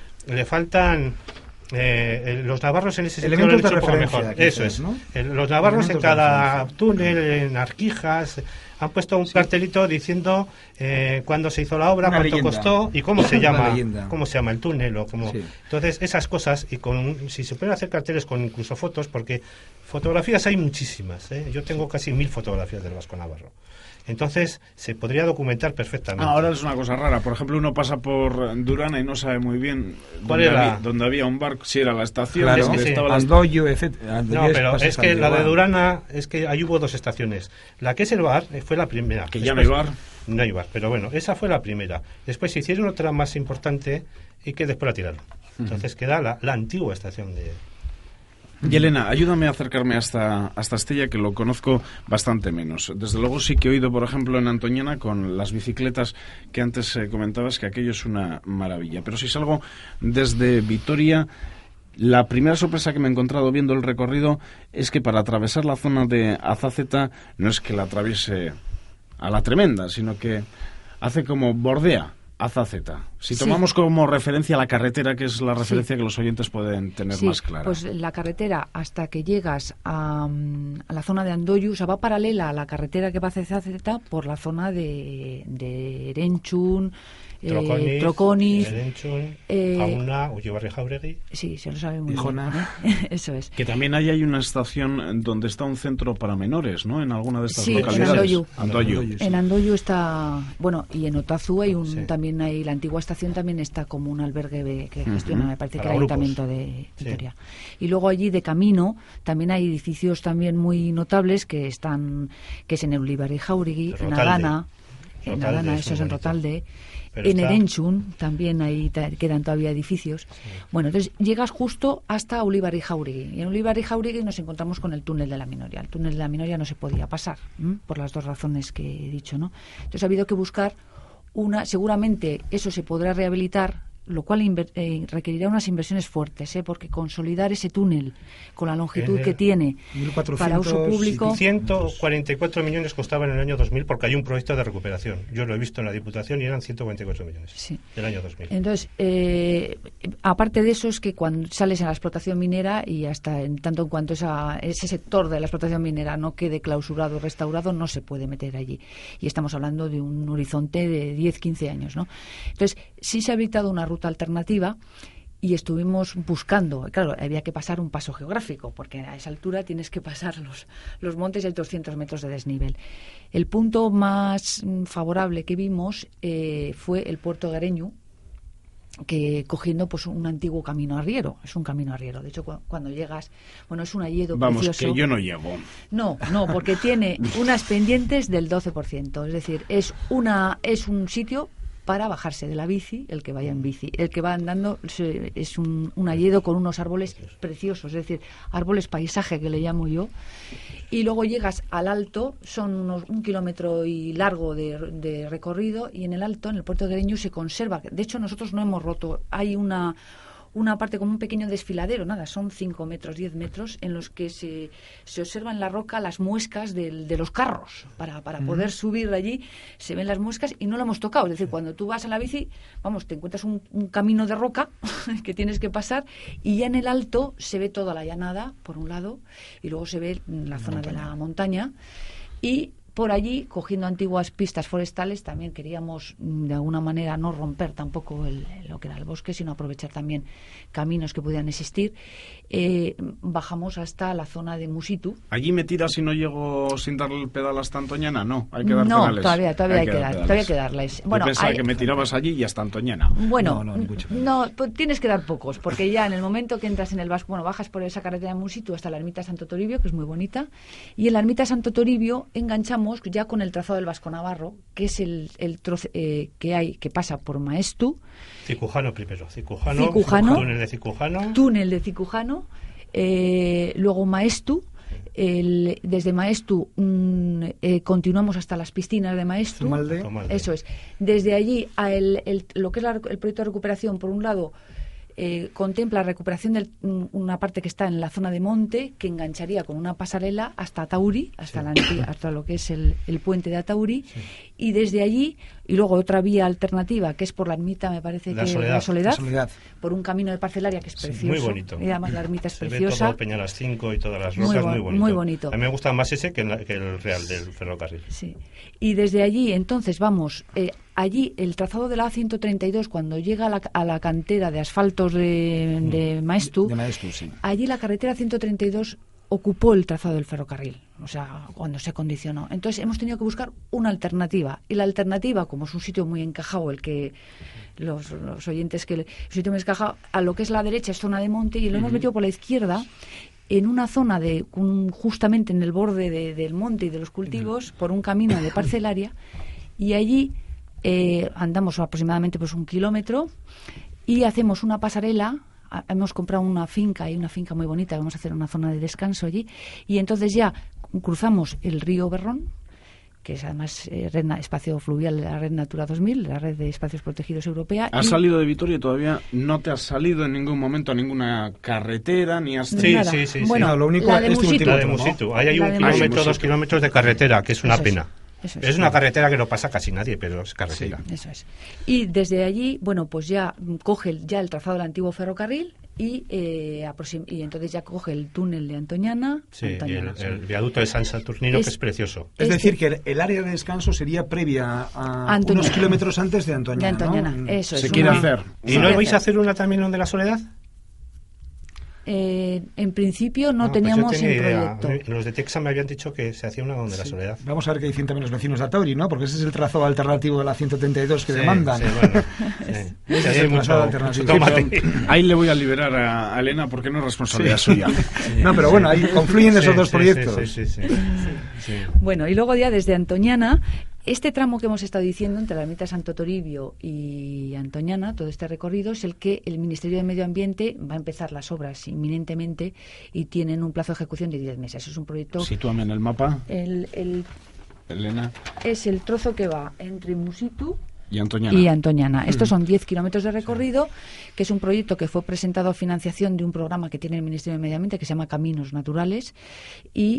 Speaker 3: los navarros en ese sentido lo han hecho un poco mejor. Eso es, ¿no? Los navarros en cada túnel, en Arquijas, han puesto un cartelito diciendo cuándo se hizo la obra, cuánto costó y cómo se llama el túnel o cómo. Sí. Entonces esas cosas, y si se pueden hacer carteles con incluso fotos, porque fotografías hay muchísimas, yo tengo casi 1000 fotografías del Vasco Navarro. Entonces se podría documentar perfectamente.
Speaker 1: Ahora es una cosa rara. Por ejemplo, uno pasa por Durana y no sabe muy bien dónde había un bar, si era la estación,
Speaker 4: claro,
Speaker 1: donde estaba
Speaker 4: Andoyo, etc.
Speaker 3: No, pero es que la de Durana, es que ahí hubo 2 estaciones. La que es el bar fue la primera.
Speaker 1: Que ya no hay bar.
Speaker 3: No hay bar, pero bueno, esa fue la primera. Después se hicieron otra más importante y que después la tiraron. Entonces queda la antigua estación de...
Speaker 1: Y Elena, ayúdame a acercarme hasta Estella, que lo conozco bastante menos. Desde luego sí que he oído, por ejemplo, en Antoñana, con las bicicletas que antes comentabas, que aquello es una maravilla. Pero si salgo desde Vitoria, la primera sorpresa que me he encontrado viendo el recorrido es que para atravesar la zona de Azaceta no es que la atraviese a la tremenda, sino que hace como bordea Azaceta. Si tomamos como referencia la carretera, que es la referencia que los oyentes pueden tener más clara.
Speaker 2: Pues la carretera, hasta que llegas a la zona de Andoyu, o sea, va paralela a la carretera que va hacia Azaceta por la zona de Erenchun, Troconiz,
Speaker 3: Auna, Ullibarri Jauregui.
Speaker 2: Sí, se lo sabe muy bien. Eso es.
Speaker 1: Que también hay una estación donde está un centro para menores, ¿no? En alguna de estas localidades.
Speaker 2: En Andoyu. En Andoyu está, bueno, y en Otazu hay también hay la antigua estación, también está como un albergue que gestiona, me parece que el Ayuntamiento de Vitoria. Y luego allí de camino también hay edificios también muy notables que es en Ullibarri Jauregui, en Adana, eso es en Rotalde. En Erenchun también ahí quedan todavía edificios. Sí. Bueno, entonces llegas justo hasta Ulibarri-Jáuregui. Y en Ulibarri-Jáuregui nos encontramos con el túnel de la Minoria. El túnel de la Minoria no se podía pasar, por las dos razones que he dicho, ¿no? Entonces ha habido que buscar seguramente eso se podrá rehabilitar, lo cual requerirá unas inversiones fuertes, porque consolidar ese túnel con la longitud que tiene
Speaker 4: 1400,
Speaker 2: para uso público...
Speaker 3: 144 millones costaba en el año 2000 porque hay un proyecto de recuperación. Yo lo he visto en la Diputación y eran 144 millones del año 2000.
Speaker 2: Entonces, aparte de eso es que cuando sales en la explotación minera y hasta en tanto en cuanto ese sector de la explotación minera no quede clausurado o restaurado, no se puede meter allí. Y estamos hablando de un horizonte de 10-15 años, ¿no? Entonces, sí se ha habilitado una ruta alternativa y estuvimos buscando, claro, había que pasar un paso geográfico porque a esa altura tienes que pasar los montes y hay 200 metros de desnivel. El punto más favorable que vimos fue el puerto de Areñu, que cogiendo pues un antiguo camino arriero, es un camino arriero. De hecho, cuando llegas, bueno, es un hayedo precioso.
Speaker 1: Vamos, que yo no llego.
Speaker 2: No, porque tiene unas pendientes del 12%, es decir, es un sitio para bajarse de la bici, el que vaya en bici. El que va andando es un hayedo con unos árboles preciosos, es decir, árboles paisaje que le llamo yo. Y luego llegas al alto, son unos 1 kilómetro y largo de recorrido, y en el alto, en el puerto de Areñu, se conserva. De hecho, nosotros no hemos roto. Hay una parte como un pequeño desfiladero, nada, son 5 metros, 10 metros, en los que se observa en la roca las muescas de los carros. Para poder subir allí se ven las muescas y no lo hemos tocado. Es decir, cuando tú vas a la bici, te encuentras un camino de roca que tienes que pasar, y ya en el alto se ve toda la llanada, por un lado, y luego se ve la zona de la montaña. Y por allí, cogiendo antiguas pistas forestales, también queríamos de alguna manera no romper tampoco lo que era el bosque, sino aprovechar también caminos que pudieran existir. Bajamos hasta la zona de Musitu.
Speaker 1: ¿Allí me tiras si no llego sin darle el pedal hasta Antoñana? No, hay que dar
Speaker 2: pedales.
Speaker 1: No,
Speaker 2: todavía hay que darles.
Speaker 1: Bueno, yo pensaba que me tirabas allí y hasta Antoñana.
Speaker 2: Bueno, no, pues tienes que dar pocos, porque ya en el momento que entras en el Vasco, bajas por esa carretera de Musitu hasta la ermita Santo Toribio, que es muy bonita, y en la ermita Santo Toribio enganchamos ya con el trazado del Vasco Navarro, que es el trozo que pasa por Maestu.
Speaker 3: Cicujano primero, túnel de Cicujano,
Speaker 2: luego Maestu. Desde Maestu continuamos hasta las piscinas de Maestu.
Speaker 4: Zumalde.
Speaker 2: Eso es. Desde allí lo que es el proyecto de recuperación, por un lado, contempla la recuperación de una parte que está en la zona de monte, que engancharía con una pasarela hasta Atauri, hasta lo que es el puente de Atauri, y desde allí, y luego otra vía alternativa, que es por la ermita, me parece
Speaker 3: la Soledad,
Speaker 2: por un camino de parcelaria que es precioso.
Speaker 3: Muy bonito.
Speaker 2: Y además la ermita es
Speaker 3: se
Speaker 2: preciosa.
Speaker 3: Se ve todo Peñalas 5 y todas las rocas, muy bonito. A mí me gusta más ese que el real del ferrocarril.
Speaker 2: Sí. Y desde allí, entonces, vamos... allí el trazado de la A132, cuando llega a la cantera de asfaltos de Maestu,
Speaker 4: sí.
Speaker 2: Allí la carretera 132 ocupó el trazado del ferrocarril, o sea, cuando se condicionó. Entonces hemos tenido que buscar una alternativa, y la alternativa, como es un sitio muy encajado, el que los oyentes un sitio muy encajado, a lo que es la derecha es zona de monte, y lo hemos metido por la izquierda, en una zona justamente en el borde del monte y de los cultivos, por un camino de parcelaria, y allí andamos aproximadamente 1 kilómetro y hacemos una pasarela. Hemos comprado una finca muy bonita, vamos a hacer una zona de descanso allí, y entonces ya cruzamos el río Berrón, que es además espacio fluvial de la Red Natura 2000, la Red de Espacios Protegidos Europea.
Speaker 1: ¿Has salido de Vitoria y todavía no te has salido en ningún momento a ninguna carretera ni has...
Speaker 3: Sí.
Speaker 2: Bueno,
Speaker 4: lo único
Speaker 2: la de
Speaker 3: Musitu. Ahí hay 1 kilómetro, 2 kilómetros de carretera, que es una pena. Es una carretera que no pasa casi nadie, pero es carretera.
Speaker 2: Sí, eso es. Y desde allí, pues ya coge el trazado del antiguo ferrocarril y entonces ya coge el túnel de Antoñana.
Speaker 3: Sí, el viaducto de San Saturnino, que es precioso.
Speaker 4: Es decir, que el área de descanso sería previa a unos kilómetros antes de Antoñana.
Speaker 2: ¿no? Eso es.
Speaker 1: Se quiere hacer.
Speaker 3: ¿Y no vais a hacer una también donde la Soledad?
Speaker 2: En principio no teníamos
Speaker 3: pues
Speaker 2: en proyecto.
Speaker 3: Los de Texas me habían dicho que se hacía una donde la Soledad.
Speaker 4: Vamos a ver qué dicen también los vecinos de Atauri, ¿no? Porque ese es el trazado alternativo de la 132 que demandan.
Speaker 3: Ese es el trazado alternativo.
Speaker 1: Ahí le voy a liberar a Elena porque no es responsabilidad suya.
Speaker 4: No, pero bueno, ahí confluyen esos dos proyectos.
Speaker 3: Sí.
Speaker 2: Bueno, y luego ya desde Antoñana Este tramo que hemos estado diciendo entre la ermita de Santo Toribio y Antoñana, todo este recorrido, es el que el Ministerio de Medio Ambiente va a empezar las obras inminentemente y tienen un plazo de ejecución de 10 meses. Es un proyecto...
Speaker 1: Sitúame en el mapa, Elena.
Speaker 2: Es el trozo que va entre Musitu
Speaker 1: Y Antoñana.
Speaker 2: Estos son 10 kilómetros de recorrido, que es un proyecto que fue presentado a financiación de un programa que tiene el Ministerio de Medio Ambiente que se llama Caminos Naturales y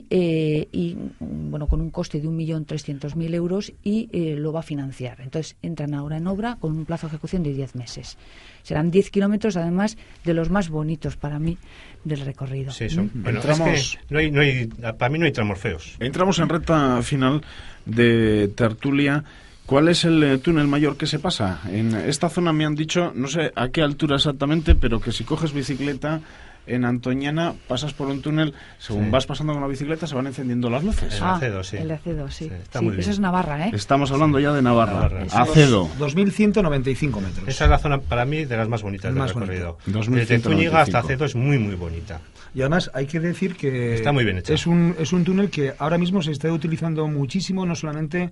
Speaker 2: bueno, con un coste de 1.300.000 euros y lo va a financiar. Entonces entran ahora en obra con un plazo de ejecución de 10 meses. Serán 10 kilómetros, además, de los más bonitos para mí del recorrido.
Speaker 3: Sí, bueno, es que para mí no hay tramos feos.
Speaker 1: Entramos en recta final de tertulia. ¿Cuál es el túnel mayor que se pasa? En esta zona me han dicho, no sé a qué altura exactamente, pero que si coges bicicleta en Antoñana, pasas por un túnel, según vas pasando con la bicicleta, se van encendiendo las luces.
Speaker 3: El Acedo, sí.
Speaker 2: El Acedo, sí.
Speaker 3: Está muy bien.
Speaker 2: Eso es Navarra, ¿eh?
Speaker 1: Estamos hablando ya de Navarra. Acedo.
Speaker 4: 2.195 metros.
Speaker 3: Esa es la zona, para mí, de las más bonitas del recorrido. Desde Zúñiga hasta Acedo es muy, muy bonita.
Speaker 4: Y además hay que decir que
Speaker 3: está muy bien hecha.
Speaker 4: Es un túnel que ahora mismo se está utilizando muchísimo, no solamente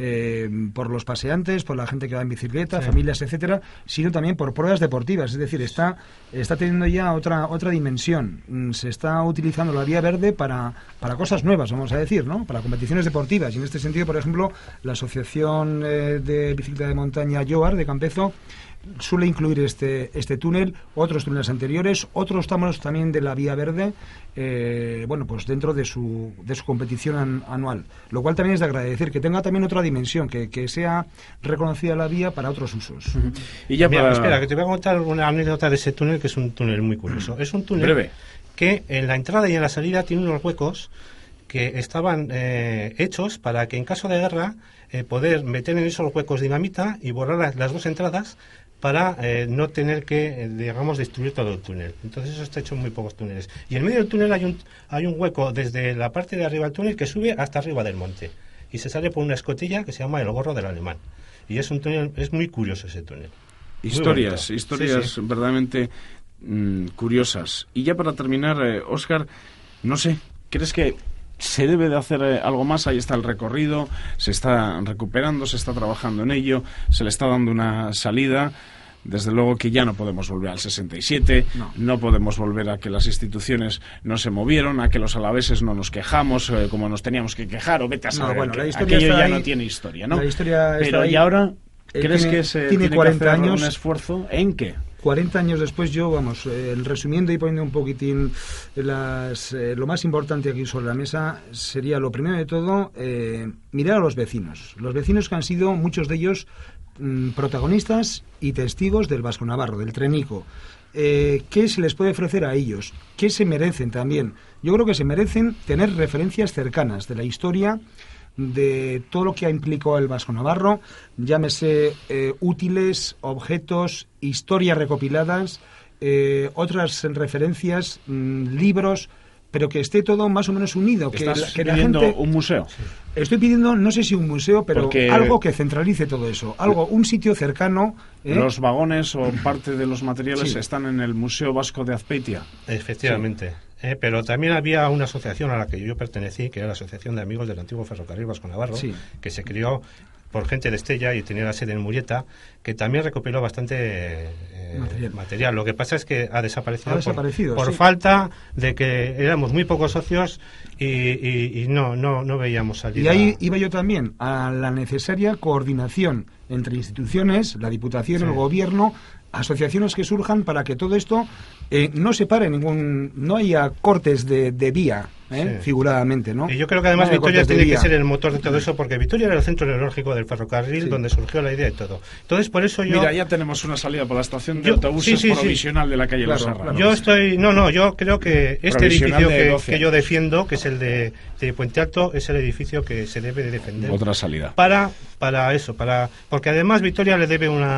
Speaker 4: por los paseantes, por la gente que va en bicicleta, familias, etcétera, sino también por pruebas deportivas. Es decir, está teniendo ya otra dimensión. Se está utilizando la vía verde para cosas nuevas, vamos a decir, ¿no? Para competiciones deportivas. Y en este sentido, por ejemplo, la Asociación de Bicicleta de Montaña Lloar de Campezo suele incluir este túnel, otros túneles anteriores, otros tramos también de la vía verde, bueno, pues dentro de su competición anual, lo cual también es de agradecer, que tenga también otra dimensión, que sea reconocida la vía para otros usos.
Speaker 1: Y ya
Speaker 3: Mira, espera, que te voy a contar una anécdota de ese túnel, que es un túnel muy curioso. Es un túnel
Speaker 1: breve,
Speaker 3: que en la entrada y en la salida tiene unos huecos que estaban hechos para que en caso de guerra poder meter en esos huecos dinamita y borrar las dos entradas para no tener que, digamos, destruir todo el túnel. Entonces eso está hecho en muy pocos túneles. Y en medio del túnel hay un hueco desde la parte de arriba del túnel que sube hasta arriba del monte. Y se sale por una escotilla que se llama el Gorro del Alemán. Y es un túnel, es muy curioso ese túnel.
Speaker 1: Historias sí. Verdaderamente curiosas. Y ya para terminar, Óscar, no sé, ¿crees que se debe de hacer algo más? Ahí está el recorrido, se está recuperando, se está trabajando en ello, se le está dando una salida. Desde luego que ya no podemos volver al 67, no podemos volver a que las instituciones no se movieron, a que los alaveses no nos quejamos como nos teníamos que quejar, o vete a saber,
Speaker 4: bueno, la
Speaker 1: historia aquello ya
Speaker 4: ahí,
Speaker 1: no tiene historia, ¿no?
Speaker 4: La historia
Speaker 1: pero
Speaker 4: ahí,
Speaker 1: ¿y ahora crees que se tiene
Speaker 4: 40
Speaker 1: que hacer
Speaker 4: años,
Speaker 1: un esfuerzo? ¿En qué?
Speaker 4: 40 años después yo, vamos, resumiendo y poniendo un poquitín lo más importante aquí sobre la mesa sería, lo primero de todo, mirar a los vecinos. Los vecinos que han sido, muchos de ellos, protagonistas y testigos del Vasco Navarro, del Trenico. ¿Qué se les puede ofrecer a ellos? ¿Qué se merecen también? Yo creo que se merecen tener referencias cercanas de la historia, de todo lo que ha implicado el Vasco Navarro, llámese útiles, objetos, historias recopiladas, otras referencias, libros, pero que esté todo más o menos unido.
Speaker 1: ¿Estás
Speaker 4: que la
Speaker 1: pidiendo
Speaker 4: gente...
Speaker 1: un museo?
Speaker 4: Estoy pidiendo, no sé si un museo, pero algo que centralice todo eso. Un sitio cercano.
Speaker 1: Los vagones o parte de los materiales están en el Museo Vasco de Azpeitia.
Speaker 3: Efectivamente. Pero también había una asociación a la que yo pertenecí, que era la Asociación de Amigos del Antiguo Ferrocarril Vasco Navarro, que se creó por gente de Estella y tenía la sede en Murieta, que también recopiló bastante material. Lo que pasa es que ha desaparecido por falta de que éramos muy pocos socios y no veíamos salida.
Speaker 4: Y ahí iba yo también a la necesaria coordinación entre instituciones, la Diputación, el Gobierno, asociaciones que surjan para que todo esto no se pare no haya cortes de vía, figuradamente, ¿no?
Speaker 3: Y yo creo que además Vitoria tiene que ser el motor de todo eso, porque Vitoria era el centro neurálgico del ferrocarril, donde surgió la idea y todo. Entonces, por eso yo...
Speaker 1: Mira, ya tenemos una salida por la estación de autobuses provisional de la calle Los Serranos.
Speaker 3: Yo creo que este edificio que yo defiendo, que es el de Puente Alto, es el edificio que se debe de defender.
Speaker 1: Otra salida.
Speaker 3: Para eso, porque además Vitoria le debe una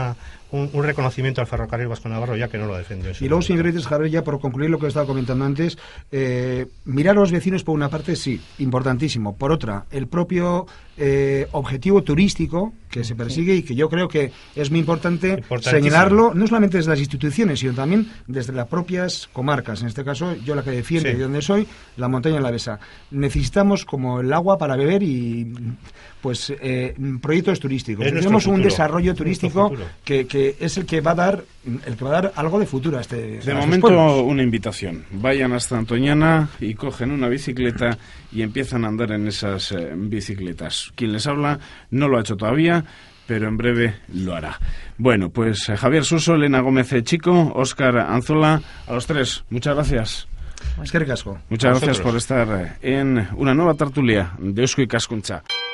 Speaker 3: un reconocimiento al ferrocarril vasco-navarro, ya que no lo defendió.
Speaker 4: Y luego, si me permites, Javier, ya por concluir lo que estaba comentando antes, mirar a los vecinos por una parte, sí, importantísimo. Por otra, el propio objetivo turístico que se persigue y que yo creo que es muy importante señalarlo, no solamente desde las instituciones, sino también desde las propias comarcas. En este caso, yo la que defiendo y de donde soy, la montaña alavesa. Necesitamos como el agua para beber y pues proyectos turísticos. Tenemos un desarrollo turístico que es el que va a dar algo de futuro a este.
Speaker 1: De momento, una invitación. Vayan hasta Antoñana y cogen una bicicleta y empiezan a andar en esas bicicletas. Quien les habla no lo ha hecho todavía, pero en breve lo hará. Bueno, pues Javier Suso, Elena Gómez Chico, Óscar Anzola, a los tres, muchas gracias.
Speaker 4: Es que ricasco.
Speaker 1: Muchas gracias por estar en una nueva tertulia de Eusko Ikaskuntza.